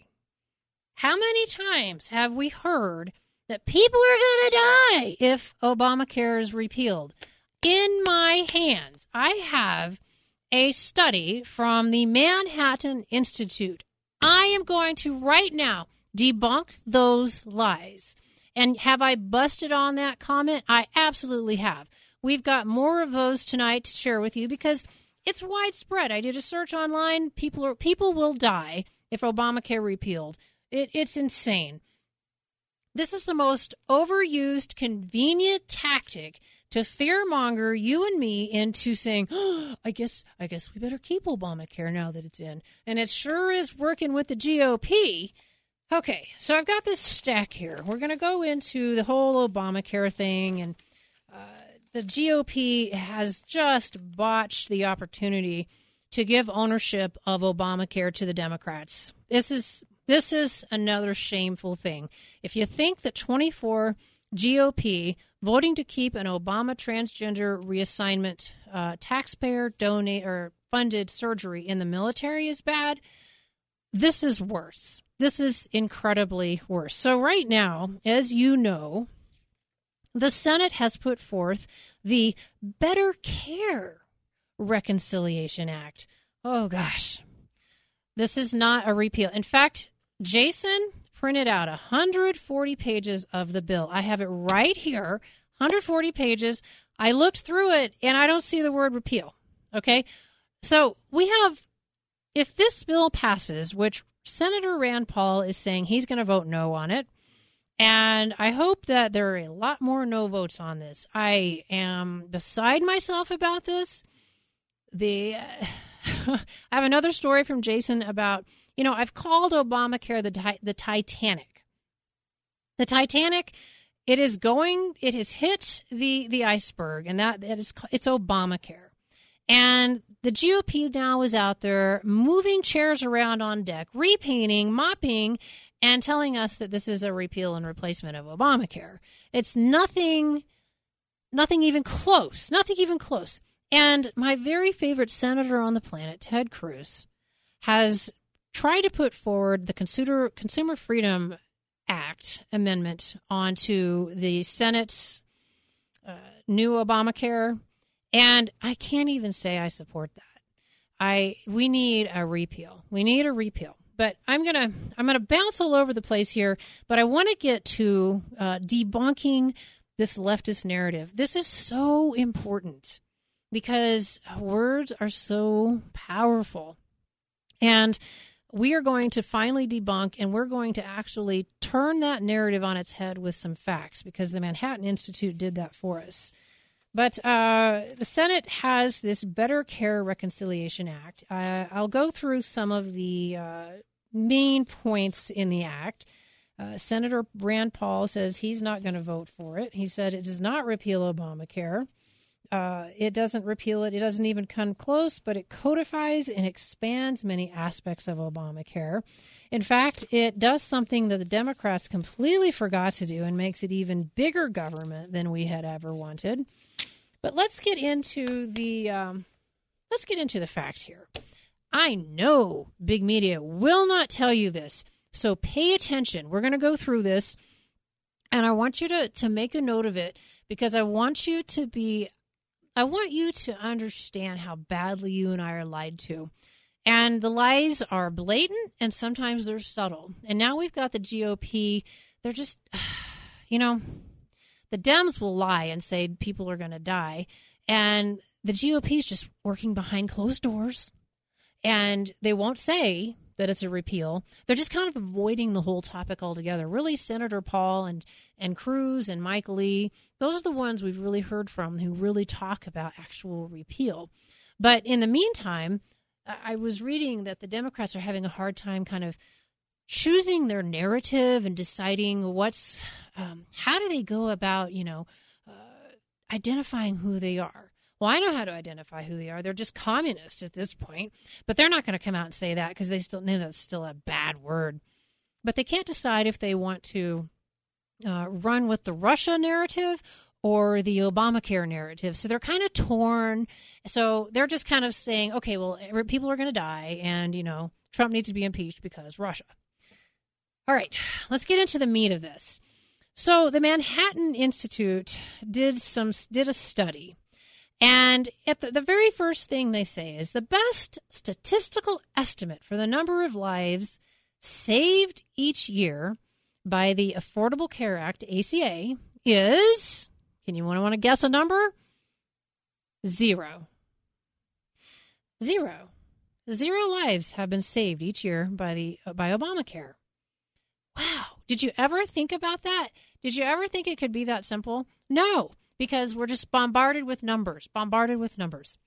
How many times have we heard that people are going to die if Obamacare is repealed? In my hands, I have a study from the Manhattan Institute. I am going to right now debunk those lies. And have I busted on that comment? I absolutely have. We've got more of those tonight to share with you because it's widespread. I did a search online. People are, people will die if Obamacare repealed. It, it's insane. This is the most overused, convenient tactic to fearmonger you and me into saying, oh, I guess I guess we better keep Obamacare now that it's in. And it sure is working with the G O P. Okay, so I've got this stack here. We're going to go into the whole Obamacare thing, and uh, the G O P has just botched the opportunity to give ownership of Obamacare to the Democrats. This is this is another shameful thing. If you think that twenty-four G O P voting to keep an Obama transgender reassignment uh, taxpayer donate or funded surgery in the military is bad, this is worse. This is incredibly worse. So right now, as you know, the Senate has put forth the Better Care Reconciliation Act. Oh, gosh. This is not a repeal. In fact, Jason printed out one hundred forty pages of the bill. I have it right here, one hundred forty pages. I looked through it, and I don't see the word repeal. Okay? So we have, if this bill passes, which Senator Rand Paul is saying he's going to vote no on it, and I hope that there are a lot more no votes on this. I am beside myself about this. The I have another story from Jason about, you know, I've called Obamacare the the Titanic. The Titanic, it is going, it has hit the the iceberg, and that it is it's Obamacare. And the G O P now is out there moving chairs around on deck, repainting, mopping, and telling us that this is a repeal and replacement of Obamacare. It's nothing, nothing even close, nothing even close. And my very favorite senator on the planet, Ted Cruz, has tried to put forward the Consumer, Consumer Freedom Act amendment onto the Senate's uh, new Obamacare. And I can't even say I support that. I we need a repeal. We need a repeal. But I'm gonna I'm gonna bounce all over the place here. But I want to get to uh, debunking this leftist narrative. This is so important because words are so powerful, and we are going to finally debunk, and we're going to actually turn that narrative on its head with some facts because the Manhattan Institute did that for us. But uh, the Senate has this Better Care Reconciliation Act. Uh, I'll go through some of the uh, main points in the act. Uh, Senator Rand Paul says he's not going to vote for it. He said it does not repeal Obamacare. Uh, it doesn't repeal it. It doesn't even come close, but it codifies and expands many aspects of Obamacare. In fact, it does something that the Democrats completely forgot to do and makes it even bigger government than we had ever wanted. But let's get into the um, let's get into the facts here. I know big media will not tell you this, so pay attention. We're going to go through this, and I want you to, to make a note of it because I want you to be I want you to understand how badly you and I are lied to. And the lies are blatant, and sometimes they're subtle. And now we've got the G O P. They're just, you know, the Dems will lie and say people are going to die. And the G O P is just working behind closed doors, and they won't say that it's a repeal. They're just kind of avoiding the whole topic altogether. Really, Senator Paul and, and Cruz and Mike Lee, those are the ones we've really heard from who really talk about actual repeal. But in the meantime, I was reading that the Democrats are having a hard time kind of choosing their narrative and deciding what's, um, how do they go about, you know, uh, identifying who they are. Well, I know how to identify who they are. They're just communists at this point, but they're not going to come out and say that because they still know that's still a bad word. But they can't decide if they want to uh, run with the Russia narrative or the Obamacare narrative. So they're kind of torn. So they're just kind of saying, okay, well, people are going to die, and, you know, Trump needs to be impeached because Russia. All right, let's get into the meat of this. So the Manhattan Institute did some did a study. And at the, the very first thing they say is the best statistical estimate for the number of lives saved each year by the Affordable Care Act, A C A, is, can you want to want to guess a number? Zero. Zero. Zero lives have been saved each year by the by Obamacare. Wow. Did you ever think about that? Did you ever think it could be that simple? No. Because we're just bombarded with numbers, bombarded with numbers.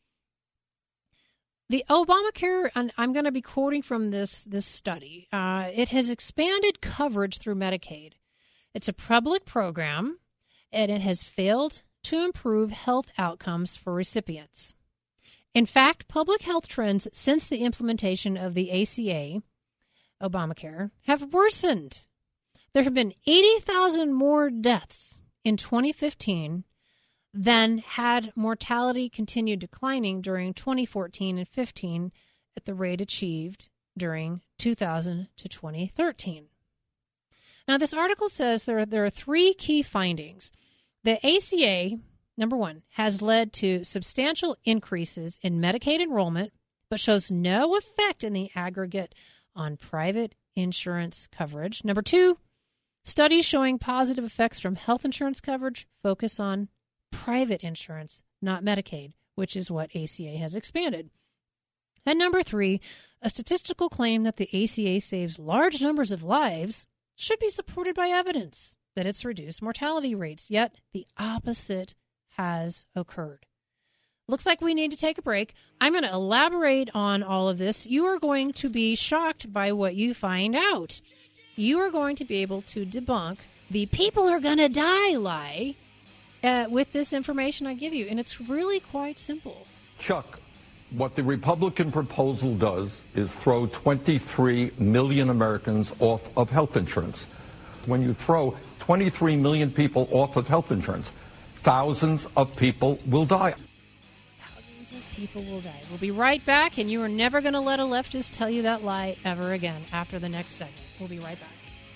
The Obamacare, and I'm going to be quoting from this, this study, uh, it has expanded coverage through Medicaid. It's a public program, and it has failed to improve health outcomes for recipients. In fact, public health trends since the implementation of the A C A, Obamacare, have worsened. There have been eighty thousand more deaths in twenty fifteen than had mortality continued declining during twenty fourteen and fifteen at the rate achieved during two thousand to twenty thirteen. Now, this article says there are, there are three key findings. The A C A, number one, has led to substantial increases in Medicaid enrollment, but shows no effect in the aggregate on private insurance coverage. Number two, studies showing positive effects from health insurance coverage focus on private insurance, not Medicaid, which is what A C A has expanded. And number three, a statistical claim that the A C A saves large numbers of lives should be supported by evidence that it's reduced mortality rates, yet the opposite has occurred. Looks like we need to take a break. I'm going to elaborate on all of this. You are going to be shocked by what you find out. You are going to be able to debunk the people are going to die lie Uh, with this information I give you, and it's really quite simple. Chuck, what the Republican proposal does is throw twenty-three million Americans off of health insurance. When you throw twenty-three million people off of health insurance, thousands of people will die. Thousands of people will die. We'll be right back, and you are never going to let a leftist tell you that lie ever again after the next segment. We'll be right back.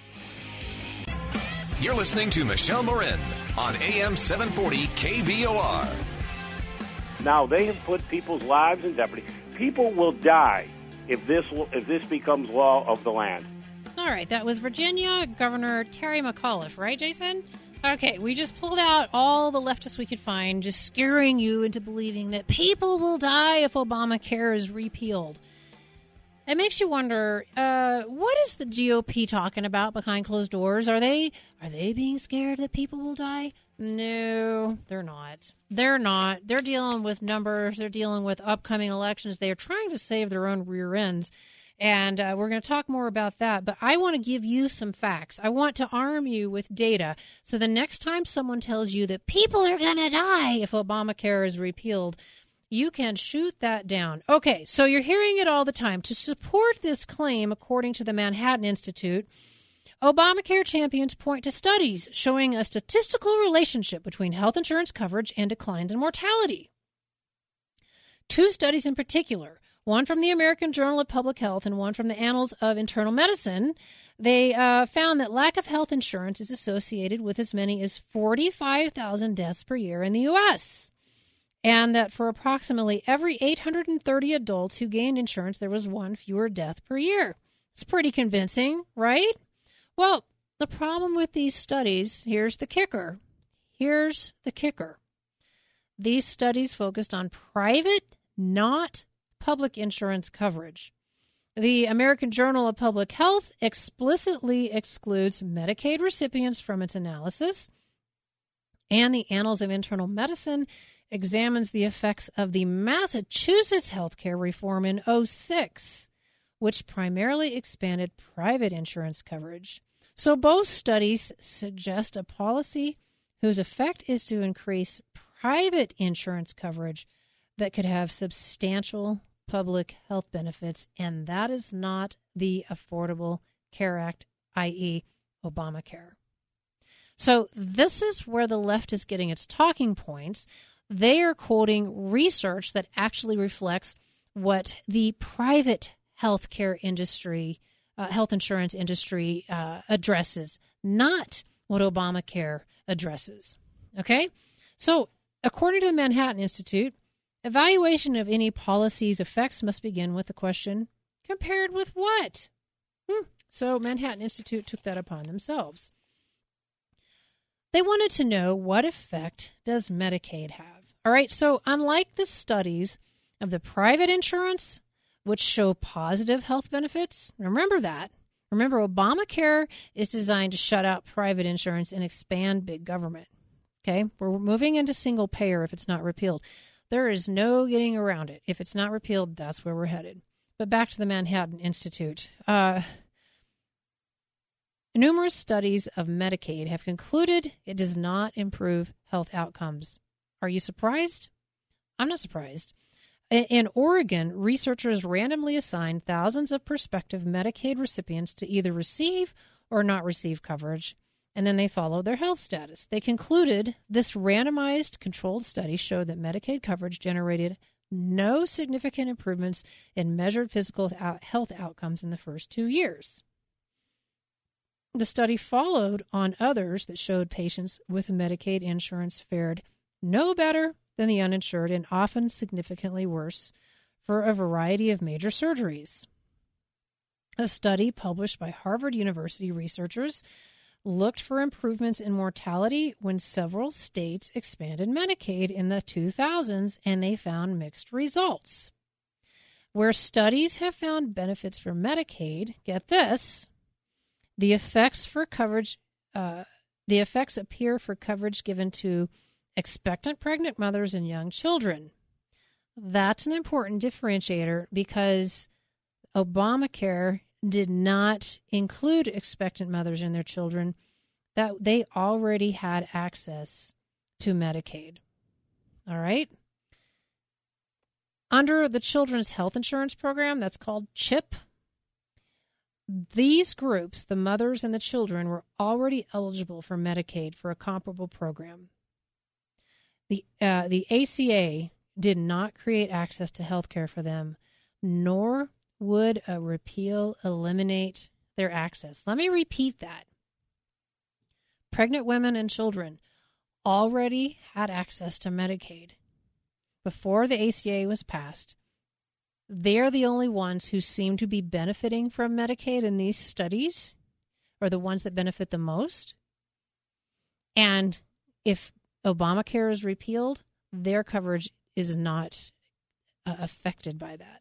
You're listening to Michelle Morin on A M seven forty K V O R. Now, they have put people's lives in jeopardy. People will die if this if this becomes law of the land. All right, that was Virginia Governor Terry McAuliffe, right, Jason? Okay, we just pulled out all the leftists we could find, just scaring you into believing that people will die if Obamacare is repealed. It makes you wonder, uh, what is the G O P talking about behind closed doors? Are they are they being scared that people will die? No, they're not. They're not. They're dealing with numbers. They're dealing with upcoming elections. They are trying to save their own rear ends. And uh, we're going to talk more about that. But I want to give you some facts. I want to arm you with data. So the next time someone tells you that people are going to die if Obamacare is repealed, you can shoot that down. Okay, so you're hearing it all the time. To support this claim, according to the Manhattan Institute, Obamacare champions point to studies showing a statistical relationship between health insurance coverage and declines in mortality. Two studies in particular, one from the American Journal of Public Health and one from the Annals of Internal Medicine, they uh, found that lack of health insurance is associated with as many as forty-five thousand deaths per year in the U S, and that for approximately every eight hundred thirty adults who gained insurance, there was one fewer death per year. It's pretty convincing, right? Well, the problem with these studies, here's the kicker. Here's the kicker. these studies focused on private, not public insurance coverage. The American Journal of Public Health explicitly excludes Medicaid recipients from its analysis, and the Annals of Internal Medicine examines the effects of the Massachusetts healthcare reform in oh six, which primarily expanded private insurance coverage. So both studies suggest a policy whose effect is to increase private insurance coverage that could have substantial public health benefits, and that is not the Affordable Care Act, that is. Obamacare. So this is where the left is getting its talking points. They are quoting research that actually reflects what the private healthcare industry, uh, health insurance industry uh, addresses, not what Obamacare addresses. Okay? So according to the Manhattan Institute, evaluation of any policy's effects must begin with the question, compared with what? Hmm. So Manhattan Institute took that upon themselves. They wanted to know, what effect does Medicaid have? All right, so unlike the studies of the private insurance, which show positive health benefits, remember that. Remember, Obamacare is designed to shut out private insurance and expand big government. Okay, we're moving into single payer if it's not repealed. There is no getting around it. If it's not repealed, that's where we're headed. But back to the Manhattan Institute. Uh, numerous studies of Medicaid have concluded it does not improve health outcomes. Are you surprised? I'm not surprised. In Oregon, researchers randomly assigned thousands of prospective Medicaid recipients to either receive or not receive coverage, and then they followed their health status. They concluded this randomized controlled study showed that Medicaid coverage generated no significant improvements in measured physical health outcomes in the first two years. The study followed on others that showed patients with Medicaid insurance fared no better than the uninsured and often significantly worse for a variety of major surgeries. A study published by Harvard University researchers looked for improvements in mortality when several states expanded Medicaid in the two thousands, and they found mixed results. Where studies have found benefits for Medicaid, get this, the effects for coverage, uh, the effects appear for coverage given to expectant pregnant mothers and young children. That's an important differentiator because Obamacare did not include expectant mothers and their children, that they already had access to Medicaid. All right? Under the Children's Health Insurance Program, that's called CHIP, these groups, the mothers and the children, were already eligible for Medicaid for a comparable program. The, uh, the A C A did not create access to health care for them, nor would a repeal eliminate their access. Let me repeat that. Pregnant women and children already had access to Medicaid before the A C A was passed. They're the only ones who seem to be benefiting from Medicaid in these studies, or the ones that benefit the most. And if Obamacare is repealed, their coverage is not uh, affected by that.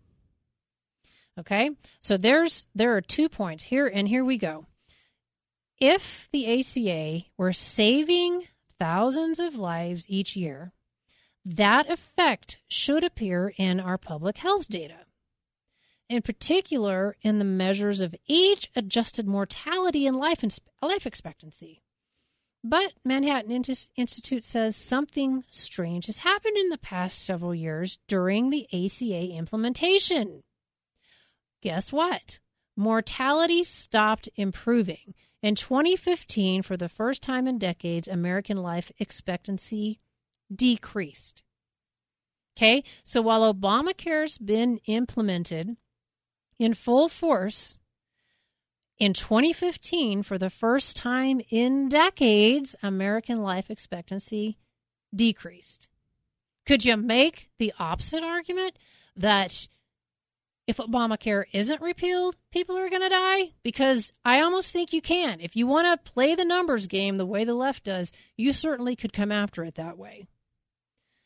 Okay, so there's there are two points here, and here we go. If the A C A were saving thousands of lives each year, that effect should appear in our public health data, in particular in the measures of age-adjusted mortality and life, life expectancy. But Manhattan Institute says something strange has happened in the past several years during the A C A implementation. Guess what? Mortality stopped improving. In twenty fifteen, for the first time in decades, American life expectancy decreased. Okay, so while Obamacare's been implemented in full force, in twenty fifteen, for the first time in decades, American life expectancy decreased. Could you make the opposite argument that if Obamacare isn't repealed, people are going to die? Because I almost think you can. If you want to play the numbers game the way the left does, you certainly could come after it that way.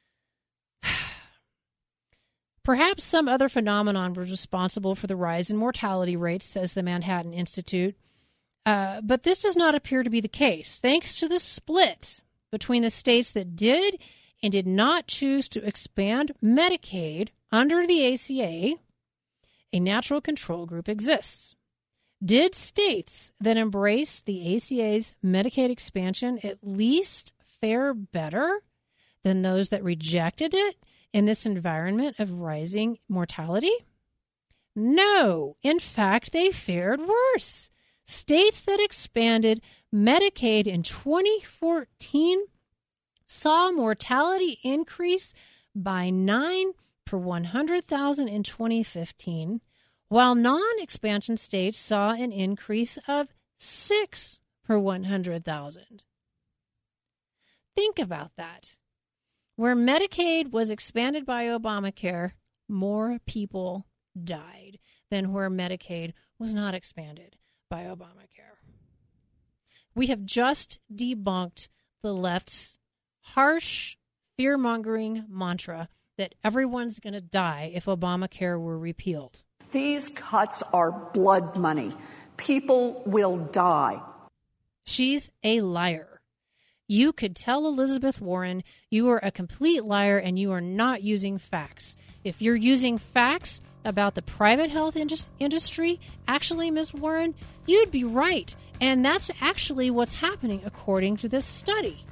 Perhaps some other phenomenon was responsible for the rise in mortality rates, says the Manhattan Institute. Uh, but this does not appear to be the case, thanks to the split between the states that did and did not choose to expand Medicaid under the A C A. A natural control group exists. Did states that embraced the A C A's Medicaid expansion at least fare better than those that rejected it in this environment of rising mortality? No. In fact, they fared worse. States that expanded Medicaid in twenty fourteen saw mortality increase by nine per one hundred thousand in twenty fifteen, while non-expansion states saw an increase of six per one hundred thousand. Think about that. Where Medicaid was expanded by Obamacare, more people died than where Medicaid was not expanded by Obamacare. We have just debunked the left's harsh, fear-mongering mantra that everyone's going to die if Obamacare were repealed. These cuts are blood money. People will die. She's a liar. You could tell Elizabeth Warren you are a complete liar and you are not using facts. If you're using facts about the private health indus- industry, actually, Miz Warren, you'd be right. And that's actually what's happening according to this study.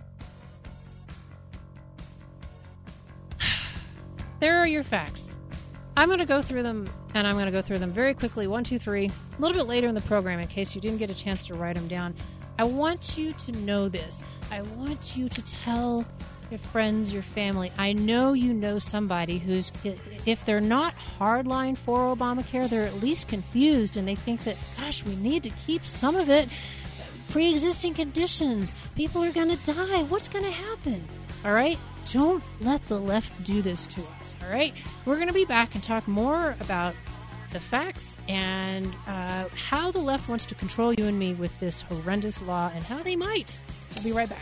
There are your facts. I'm going to go through them, and I'm going to go through them very quickly, one, two, three, a little bit later in the program in case you didn't get a chance to write them down. I want you to know this. I want you to tell your friends, your family. I know you know somebody who's, if they're not hardline for Obamacare, they're at least confused, and they think that, gosh, we need to keep some of it. Pre-existing conditions. People are going to die. What's going to happen? All right? Don't let the left do this to us, all right? We're going to be back and talk more about the facts and uh, how the left wants to control you and me with this horrendous law and how they might. We'll be right back.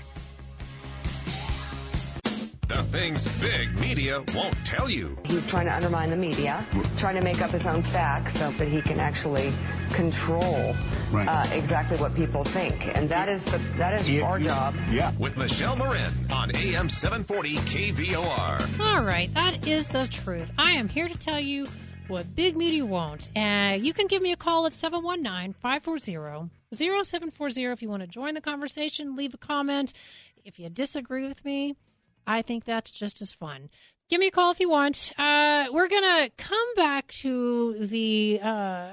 The things big media won't tell you. He's trying to undermine the media, trying to make up his own facts so that he can actually control right. uh, exactly what people think. And that is the, that is yeah, our yeah, job. Yeah. With Michelle Marin on A M seven forty K V O R. All right, that is the truth. I am here to tell you what big media won't. And uh, you can give me a call at seven one nine, five four zero, zero seven four zero if you want to join the conversation, leave a comment. If you disagree with me, I think that's just as fun. Give me a call if you want. Uh, we're going to come back to the uh,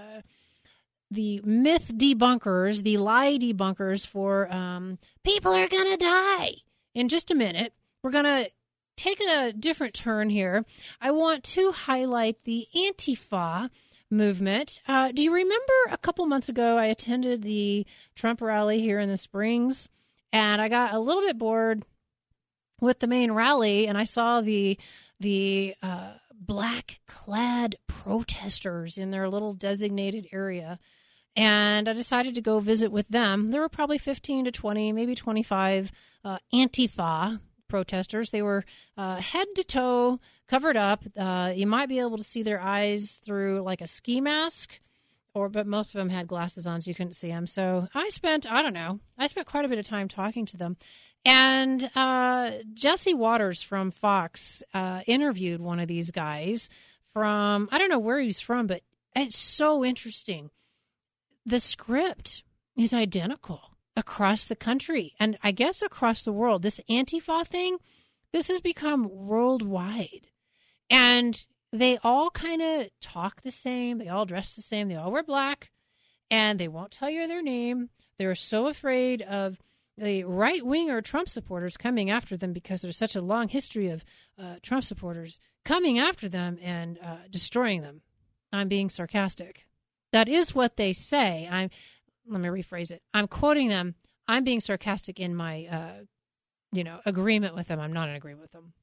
the myth debunkers, the lie debunkers for um, people are going to die in just a minute. We're going to take a different turn here. I want to highlight the Antifa movement. Uh, do you remember a couple months ago I attended the Trump rally here in the Springs, and I got a little bit bored with the main rally, and I saw the the uh, black-clad protesters in their little designated area, and I decided to go visit with them. There were probably fifteen to twenty, maybe twenty-five uh, Antifa protesters. They were uh, head to toe covered up. Uh, you might be able to see their eyes through like a ski mask, or but most of them had glasses on, so you couldn't see them. So I spent, I don't know, I spent quite a bit of time talking to them. And uh, Jesse Waters from Fox uh, interviewed one of these guys from, I don't know where he's from, but it's so interesting. The script is identical across the country and I guess across the world. This Antifa thing, this has become worldwide. And they all kind of talk the same. They all dress the same. They all wear black. And they won't tell you their name. They're so afraid of the right-winger Trump supporters coming after them because there's such a long history of uh, Trump supporters coming after them and uh, destroying them. I'm being sarcastic. That is what they say. I'm. Let me rephrase it. I'm quoting them. I'm being sarcastic in my, uh, you know, agreement with them. I'm not in agreement with them.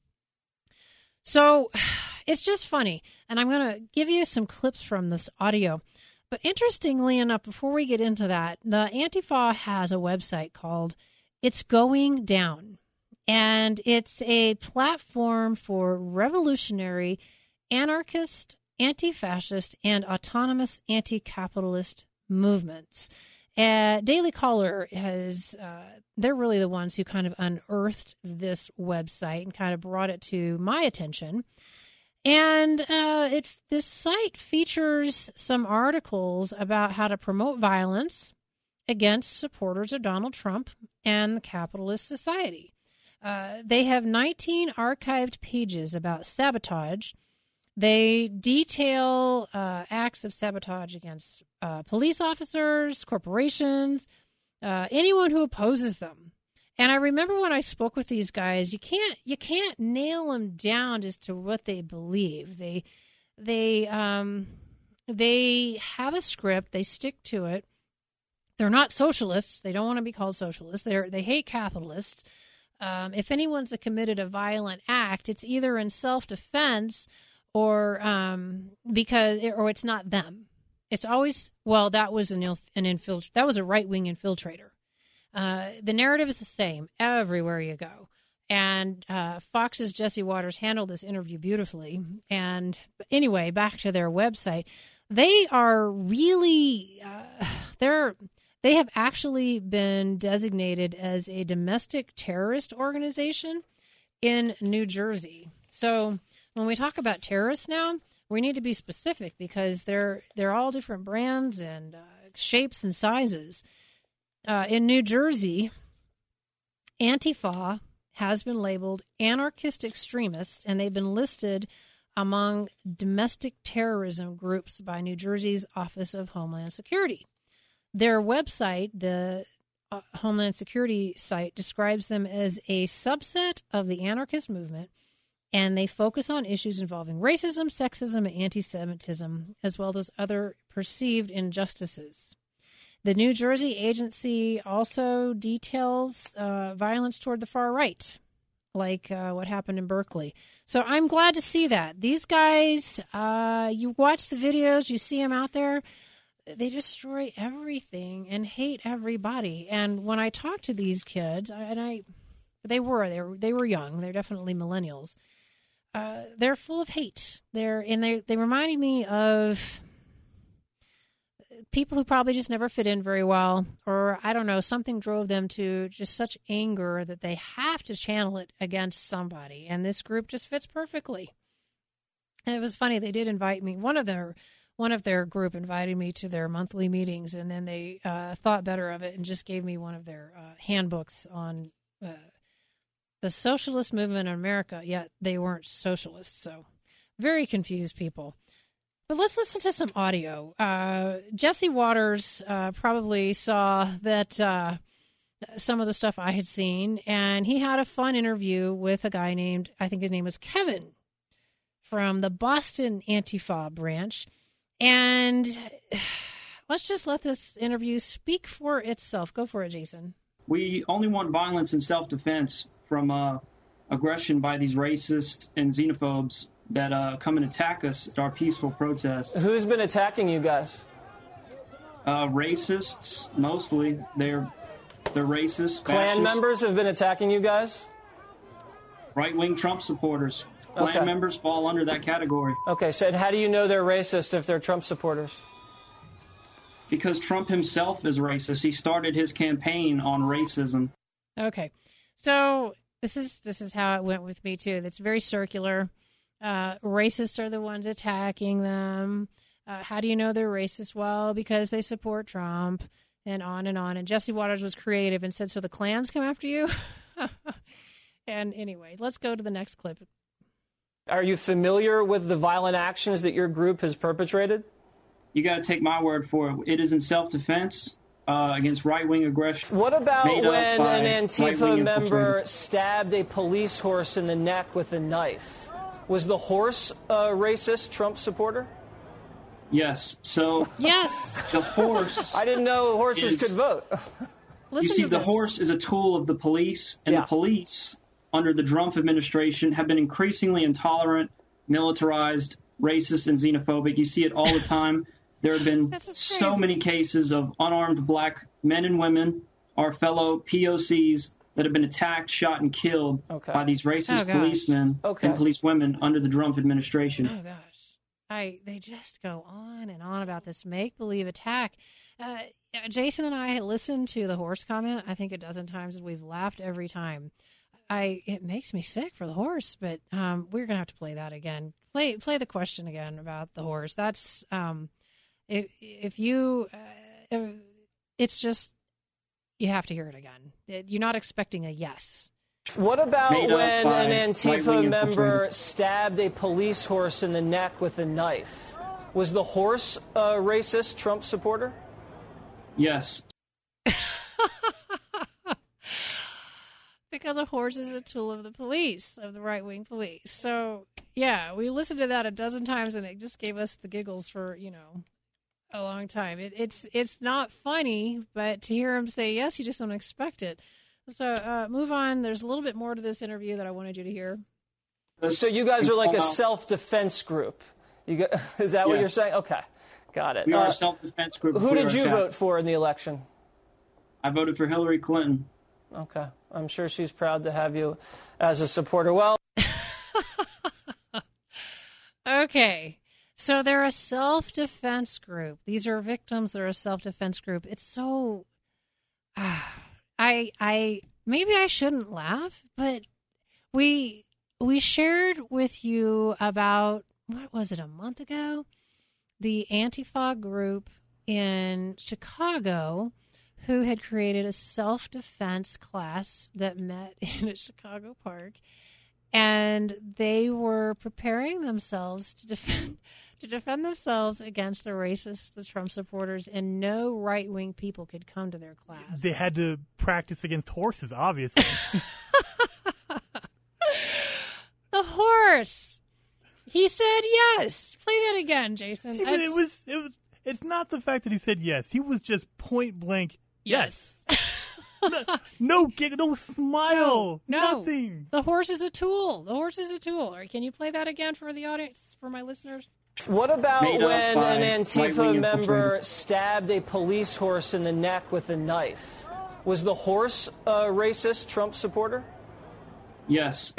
So it's just funny. And I'm going to give you some clips from this audio. But interestingly enough, before we get into that, the Antifa has a website called It's Going Down. And it's a platform for revolutionary anarchist, anti-fascist, and autonomous anti-capitalist movements. Uh, Daily Caller has, uh, they're really the ones who kind of unearthed this website and kind of brought it to my attention. And uh, it this site features some articles about how to promote violence against supporters of Donald Trump and the capitalist society. Uh, they have nineteen archived pages about sabotage. They detail uh, acts of sabotage against uh, police officers, corporations, uh, anyone who opposes them. And I remember when I spoke with these guys, you can't you can't nail them down as to what they believe. They they um, they have a script. They stick to it. They're not socialists. They don't want to be called socialists. They they hate capitalists. Um, if anyone's committed a violent act, it's either in self-defense or um, because, or it's not them. It's always, well, that was an, an infilt- that was a right-wing infiltrator. Uh, the narrative is the same everywhere you go. And uh, Fox's Jesse Waters handled this interview beautifully. And anyway, back to their website. They are really, uh, they're, they have actually been designated as a domestic terrorist organization in New Jersey. So when we talk about terrorists now, we need to be specific because they're they're all different brands and uh, shapes and sizes. Uh, in New Jersey, Antifa has been labeled anarchist extremists, and they've been listed among domestic terrorism groups by New Jersey's Office of Homeland Security. Their website, the uh, Homeland Security site, describes them as a subset of the anarchist movement, and they focus on issues involving racism, sexism, and anti-Semitism, as well as other perceived injustices. The New Jersey agency also details uh, violence toward the far right, like uh, what happened in Berkeley. So I'm glad to see that. These guys, uh, you watch the videos, you see them out there, they destroy everything and hate everybody. And when I talk to these kids, and I, they were they were they were young. They're definitely millennials. Uh, they're full of hate. They're and they they reminded me of people who probably just never fit in very well, or I don't know, something drove them to just such anger that they have to channel it against somebody. And this group just fits perfectly. And it was funny. They did invite me. One of their One of their group invited me to their monthly meetings, and then they uh, thought better of it and just gave me one of their uh, handbooks on uh, the socialist movement in America, yet they weren't socialists. So very confused people. But let's listen to some audio. Uh, Jesse Waters uh, probably saw that uh, some of the stuff I had seen, and he had a fun interview with a guy named, I think his name was Kevin, from the Boston Antifa branch. And let's just let this interview speak for itself. Go for it, Jason. We only want violence and self-defense from uh, aggression by these racists and xenophobes that uh, come and attack us at our peaceful protests. Who's been attacking you guys? Uh, racists, mostly. They're they're racist. Klan fascists. members have been attacking you guys? Right-wing Trump supporters. Klan Okay. members fall under that category. Okay, so how do you know they're racist if they're Trump supporters? Because Trump himself is racist. He started his campaign on racism. Okay, so this is this is how it went with me too. That's very circular. Uh, racists are the ones attacking them. Uh, how do you know they're racist? Well, because they support Trump, and on and on. And Jesse Waters was creative and said, "So the Klans come after you." And anyway, let's go to the next clip. Are you familiar with the violent actions that your group has perpetrated? You got to take my word for it. It is in self-defense uh, against right-wing aggression. What about made up when by an Antifa right-wing member infiltrators. stabbed a police horse in the neck with a knife? Was the horse a racist Trump supporter? Yes. So Yes. the horse. I didn't know horses is- could vote. Listen you see, to the this. horse is a tool of the police, and Yeah. the police, under the Trump administration, have been increasingly intolerant, militarized, racist, and xenophobic. You see it all the time. There have been That's so crazy. many cases of unarmed black men and women, our fellow P O Cs, that have been attacked, shot, and killed okay. by these racist oh, policemen okay. and policewomen under the Trump administration. Oh, gosh. I They just go on and on about this make-believe attack. Uh, Jason and I had listened to the horse comment, I think a dozen times, and we've laughed every time. I It makes me sick for the horse, but um, we're going to have to play that again. Play play the question again about the horse. That's, um, if, if you, uh, if, it's just, you have to hear it again. It, you're not expecting a yes. What about Made when up by an Antifa right-wing member infiltrators. stabbed a police horse in the neck with a knife? Was the horse a racist Trump supporter? Yes. Because a horse is a tool of the police, of the right-wing police. So, yeah, we listened to that a dozen times, and it just gave us the giggles for, you know, a long time. It, it's it's not funny, but to hear him say yes, you just don't expect it. So, uh, move on. There's a little bit more to this interview that I wanted you to hear. So you guys are like a self-defense group. You got, is that yes. what you're saying? Okay, got it. We are uh, a self-defense group. Who We did are you attacked. vote for in the election? I voted for Hillary Clinton. Okay, I'm sure she's proud to have you as a supporter. Well, Okay, so they're a self-defense group. These are victims that are a self-defense group. It's so... Uh, I, I, maybe I shouldn't laugh, but we, we shared with you about, what was it, a month ago? The Antifa group in Chicago who had created a self-defense class that met in a Chicago park, and they were preparing themselves to defend to defend themselves against the racists, the Trump supporters, and no right-wing people could come to their class. They had to practice against horses, obviously. The horse. He said yes. Play that again, Jason. He- it was. It was. It's not the fact that he said yes. He was just point blank yes. no, no gig, no smile, No, nothing. The horse is a tool. The horse is a tool. All right, can you play that again for the audience, for my listeners? what about Made up when by an Antifa right-wing member infiltrators. stabbed a police horse in the neck with a knife? Was the horse a racist Trump supporter? Yes.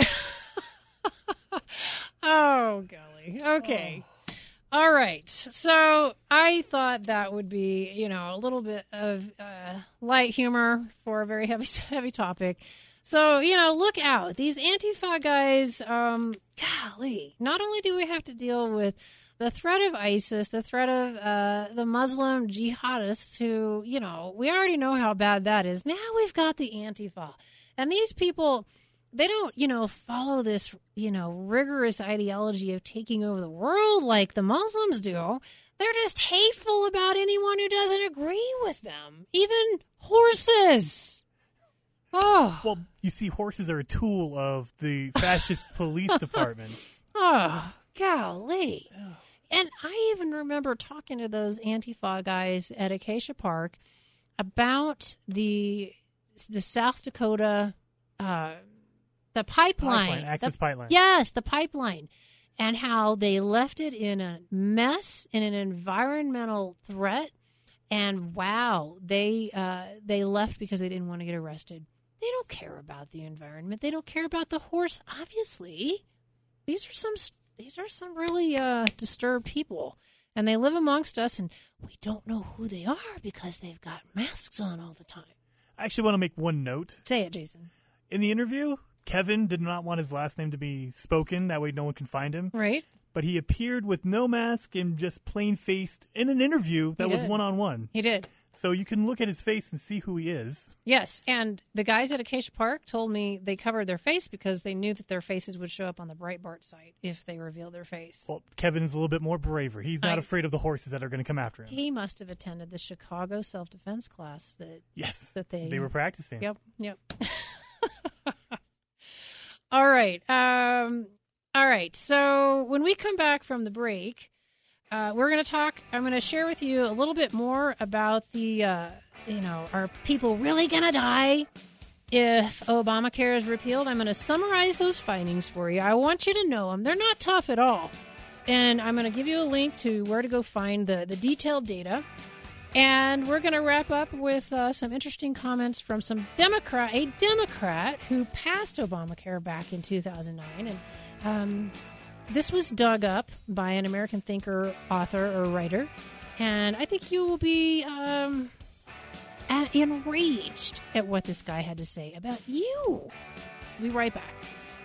Oh, golly. Okay. Oh. All right. So I thought that would be, you know, a little bit of uh, light humor for a very heavy, heavy topic. So, you know, look out. These Antifa guys, um, golly, not only do we have to deal with the threat of ISIS, the threat of uh, the Muslim jihadists who, you know, we already know how bad that is. Now we've got the Antifa. And these people, they don't, you know, follow this, you know, rigorous ideology of taking over the world like the Muslims do. They're just hateful about anyone who doesn't agree with them, even horses. Oh. Well, you see, horses are a tool of the fascist police departments. Oh, golly. And I even remember talking to those Antifa guys at Acacia Park about the the South Dakota, uh, the pipeline. Pipeline, access the, pipeline. Yes, the pipeline. And how they left it in a mess, in an environmental threat. And wow, they uh, they left because they didn't want to get arrested. They don't care about the environment. They don't care about the horse, obviously. These are some these are some really uh, disturbed people. And they live amongst us, and we don't know who they are because they've got masks on all the time. I actually want to make one note. Say it, Jason. In the interview, Kevin did not want his last name to be spoken. That way no one can find him. Right. But he appeared with no mask and just plain-faced in an interview that He was did. one-on-one. He did. So you can look at his face and see who he is. Yes, and the guys at Acacia Park told me they covered their face because they knew that their faces would show up on the Breitbart site if they revealed their face. Well, Kevin is a little bit more braver. He's not I- afraid of the horses that are going to come after him. He must have attended the Chicago self-defense class that Yes, that they they were practicing. Yep, yep. All right. Um, all right. So when we come back from the break, uh, we're going to talk. I'm going to share with you a little bit more about the, uh, you know, are people really going to die if Obamacare is repealed? I'm going to summarize those findings for you. I want you to know them. They're not tough at all. And I'm going to give you a link to where to go find the, the detailed data. And we're going to wrap up with uh, some interesting comments from some Democrat, a Democrat who passed Obamacare back in two thousand nine. And um, this was dug up by an American thinker, author, or writer. And I think you will be um, enraged at what this guy had to say about you. We'll be right back.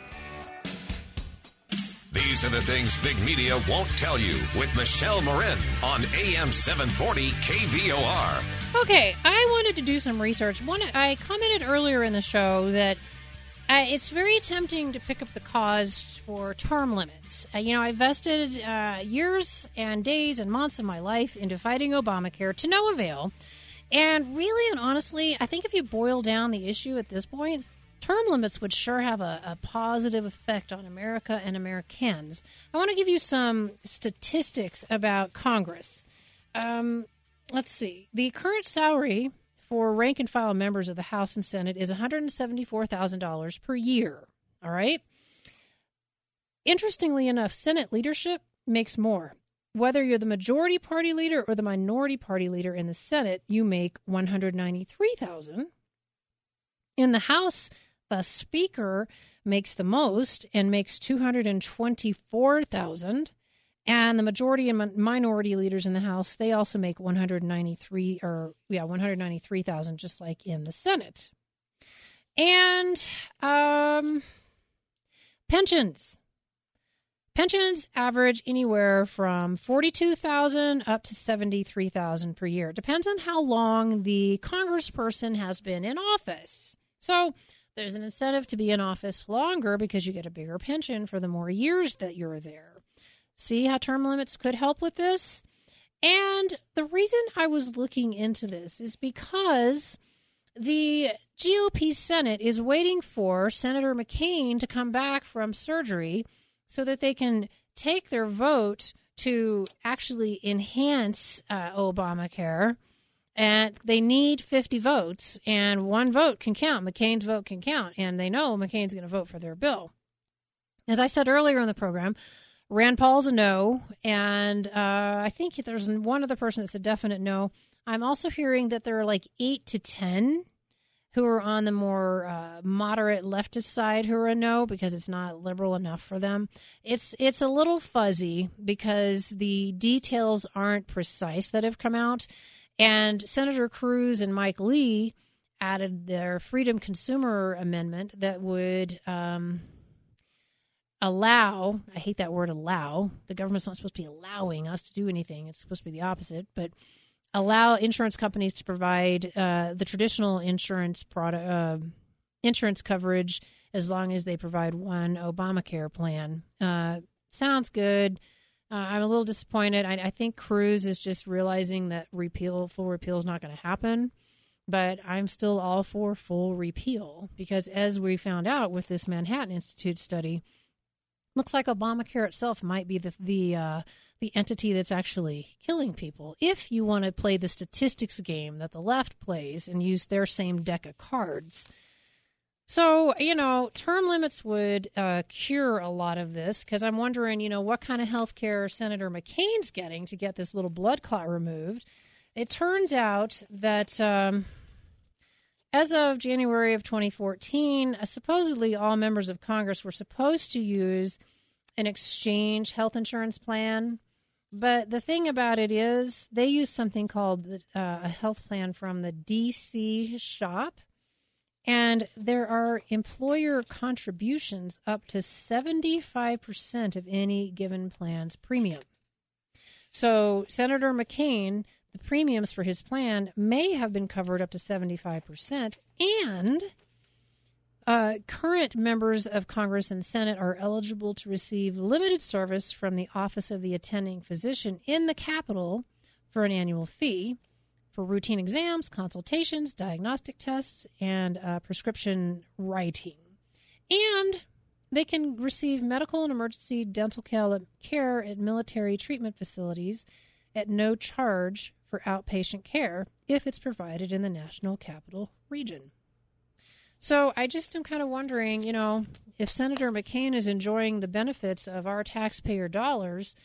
These are the things big media won't tell you with Michelle Marin on A M seven forty K V O R. Okay, I wanted to do some research. One, I commented earlier in the show that uh, it's very tempting to pick up the cause for term limits. Uh, you know, I invested uh, years and days and months of my life into fighting Obamacare to no avail. And really and honestly, I think if you boil down the issue at this point, term limits would sure have a, a positive effect on America and Americans. I want to give you some statistics about Congress. Um, let's see. The current salary for rank-and-file members of the House and Senate is one hundred seventy-four thousand dollars per year. All right? Interestingly enough, Senate leadership makes more. Whether you're the majority party leader or the minority party leader in the Senate, you make one hundred ninety-three thousand dollars. In the House, the Speaker makes the most and makes two hundred twenty-four thousand dollars. And the majority and minority leaders in the House, they also make one hundred ninety-three or yeah, one hundred ninety-three thousand dollars, just like in the Senate. And um, pensions. Pensions average anywhere from forty-two thousand dollars up to seventy-three thousand dollars per year. Depends on how long the congressperson has been in office. So there's an incentive to be in office longer because you get a bigger pension for the more years that you're there. See how term limits could help with this? And the reason I was looking into this is because the G O P Senate is waiting for Senator McCain to come back from surgery so that they can take their vote to actually enhance uh, Obamacare. And they need fifty votes, and one vote can count. McCain's vote can count, and they know McCain's going to vote for their bill. As I said earlier in the program, Rand Paul's a no, and uh, I think there's one other person that's a definite no. I'm also hearing that there are like eight to ten who are on the more uh, moderate leftist side who are a no because it's not liberal enough for them. It's it's a little fuzzy because the details aren't precise that have come out. And Senator Cruz and Mike Lee added their Freedom Consumer Amendment that would um, allow, I hate that word allow, the government's not supposed to be allowing us to do anything, it's supposed to be the opposite, but allow insurance companies to provide uh, the traditional insurance product, uh, insurance coverage as long as they provide one Obamacare plan. Uh, sounds good. Uh, I'm a little disappointed. I, I think Cruz is just realizing that repeal, full repeal is not going to happen. But I'm still all for full repeal because as we found out with this Manhattan Institute study, looks like Obamacare itself might be the the uh, the entity that's actually killing people. If you want to play the statistics game that the left plays and use their same deck of cards. So, you know, term limits would uh, cure a lot of this because I'm wondering, you know, what kind of health care Senator McCain's getting to get this little blood clot removed. It turns out that um, as of January of twenty fourteen, uh, supposedly all members of Congress were supposed to use an exchange health insurance plan. But the thing about it is they use something called the, uh, a health plan from the D C shop. And there are employer contributions up to seventy-five percent of any given plan's premium. So Senator McCain, the premiums for his plan may have been covered up to seventy-five percent. And uh, current members of Congress and Senate are eligible to receive limited service from the Office of the Attending Physician in the Capitol for an annual fee for routine exams, consultations, diagnostic tests, and uh, prescription writing. And they can receive medical and emergency dental care at military treatment facilities at no charge for outpatient care if it's provided in the National Capital Region. So I just am kind of wondering, you know, if Senator McCain is enjoying the benefits of our taxpayer dollars,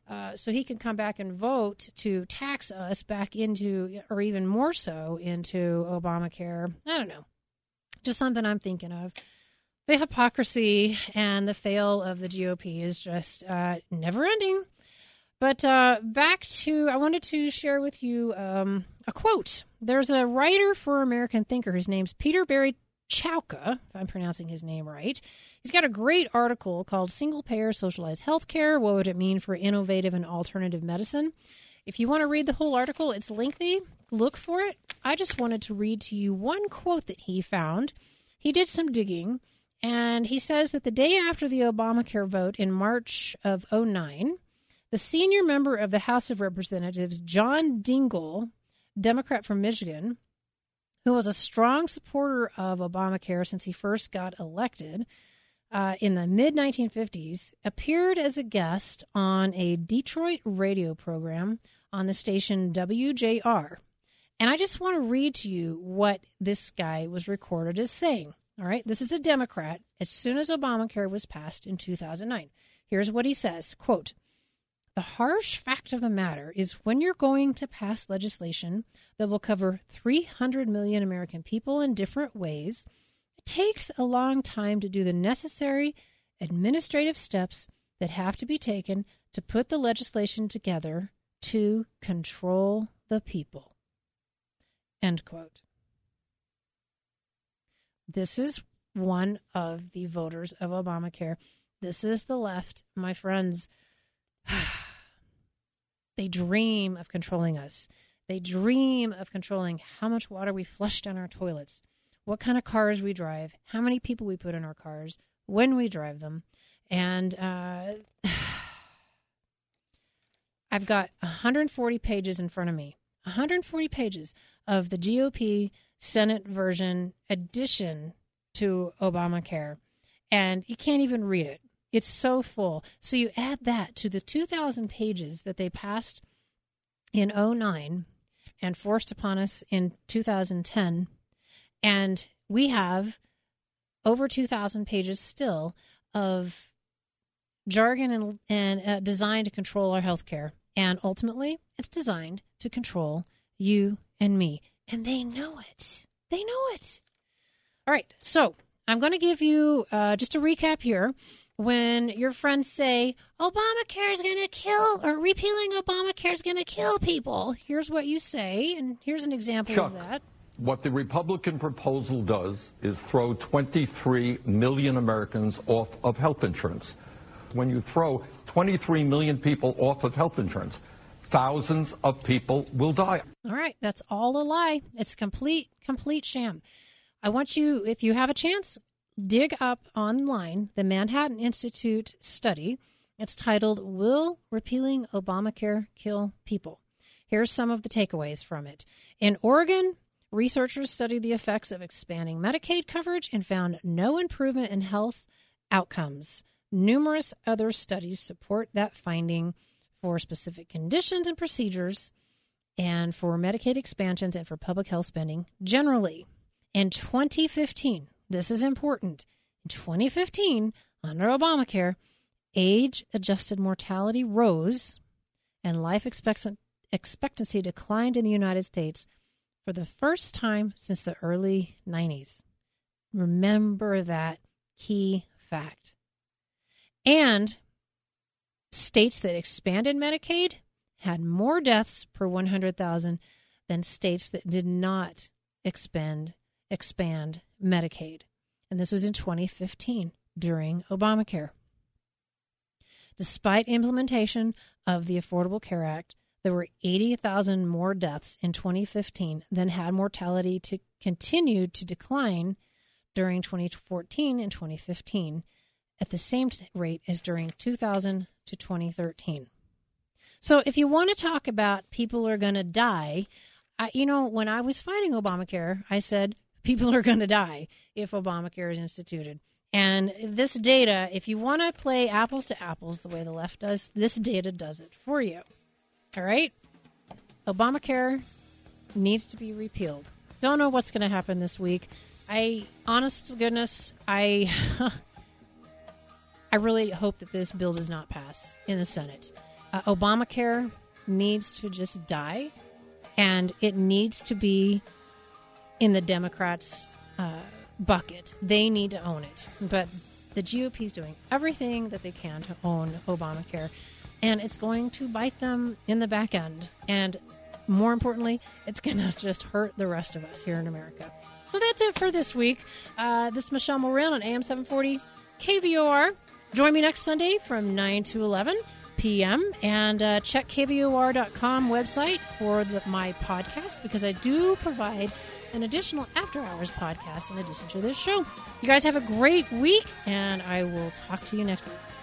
uh, so he can come back and vote to tax us back into, or even more so, into Obamacare. I don't know. Just something I'm thinking of. The hypocrisy and the fail of the G O P is just uh, never ending. But uh, back to, I wanted to share with you um, a quote. There's a writer for American Thinker. His name's Peter Barry Chowka, if I'm pronouncing his name right. He's got a great article called Single Payer Socialized Healthcare. What would it mean for innovative and alternative medicine? If you want to read the whole article, it's lengthy. Look for it. I just wanted to read to you one quote that he found. He did some digging, and he says that the day after the Obamacare vote in March of oh nine, the senior member of the House of Representatives, John Dingell, Democrat from Michigan, who was a strong supporter of Obamacare since he first got elected uh, in the mid nineteen fifties, appeared as a guest on a Detroit radio program on the station W J R. And I just want to read to you what this guy was recorded as saying. All right, this is a Democrat as soon as Obamacare was passed in two thousand nine. Here's what he says, quote, "The harsh fact of the matter is when you're going to pass legislation that will cover three hundred million American people in different ways, it takes a long time to do the necessary administrative steps that have to be taken to put the legislation together to control the people." End quote. This is one of the voters of Obamacare. This is the left, my friends. They dream of controlling us. They dream of controlling how much water we flush down our toilets, what kind of cars we drive, how many people we put in our cars, when we drive them. And uh, I've got one hundred forty pages in front of me, one hundred forty pages of the G O P Senate version addition to Obamacare. And you can't even read it. It's so full. So you add that to the two thousand pages that they passed in oh nine and forced upon us in two thousand ten. And we have over two thousand pages still of jargon and, and uh, designed to control our health care. And ultimately, it's designed to control you and me. And they know it. They know it. All right. So I'm going to give you uh, just a recap here. When your friends say, Obamacare is going to kill, or repealing Obamacare is going to kill people, here's what you say, and here's an example Chuck, of that. What the Republican proposal does is throw twenty-three million Americans off of health insurance. When you throw twenty-three million people off of health insurance, thousands of people will die. All right, that's all a lie. It's a complete, complete sham. I want you, if you have a chance, dig up online the Manhattan Institute study. It's titled, Will Repealing Obamacare Kill People? Here's some of the takeaways from it. In Oregon, researchers studied the effects of expanding Medicaid coverage and found no improvement in health outcomes. Numerous other studies support that finding for specific conditions and procedures and for Medicaid expansions and for public health spending generally. In twenty fifteen, this is important. In twenty fifteen, under Obamacare, age-adjusted mortality rose and life expect- expectancy declined in the United States for the first time since the early nineties. Remember that key fact. And states that expanded Medicaid had more deaths per one hundred thousand than states that did not expand expand Medicaid. And this was in twenty fifteen during Obamacare. Despite implementation of the Affordable Care Act, there were eighty thousand more deaths in twenty fifteen than had mortality to continue to decline during twenty fourteen and twenty fifteen at the same rate as during two thousand to twenty thirteen. So if you want to talk about people are going to die, I, you know, when I was fighting Obamacare, I said, people are going to die if Obamacare is instituted. And this data, if you want to play apples to apples the way the left does, this data does it for you. All right? Obamacare needs to be repealed. Don't know what's going to happen this week. I, honest to goodness, I, I really hope that this bill does not pass in the Senate. Uh, Obamacare needs to just die, and it needs to be in the Democrats' uh, bucket. They need to own it. But the G O P is doing everything that they can to own Obamacare, and it's going to bite them in the back end. And more importantly, it's going to just hurt the rest of us here in America. So that's it for this week. Uh, this is Michelle Morin on A M seven forty K V O R. Join me next Sunday from nine to eleven p.m. and uh, check K V O R dot com website for the, my podcast, because I do provide an additional after-hours podcast in addition to this show. You guys have a great week, and I will talk to you next week.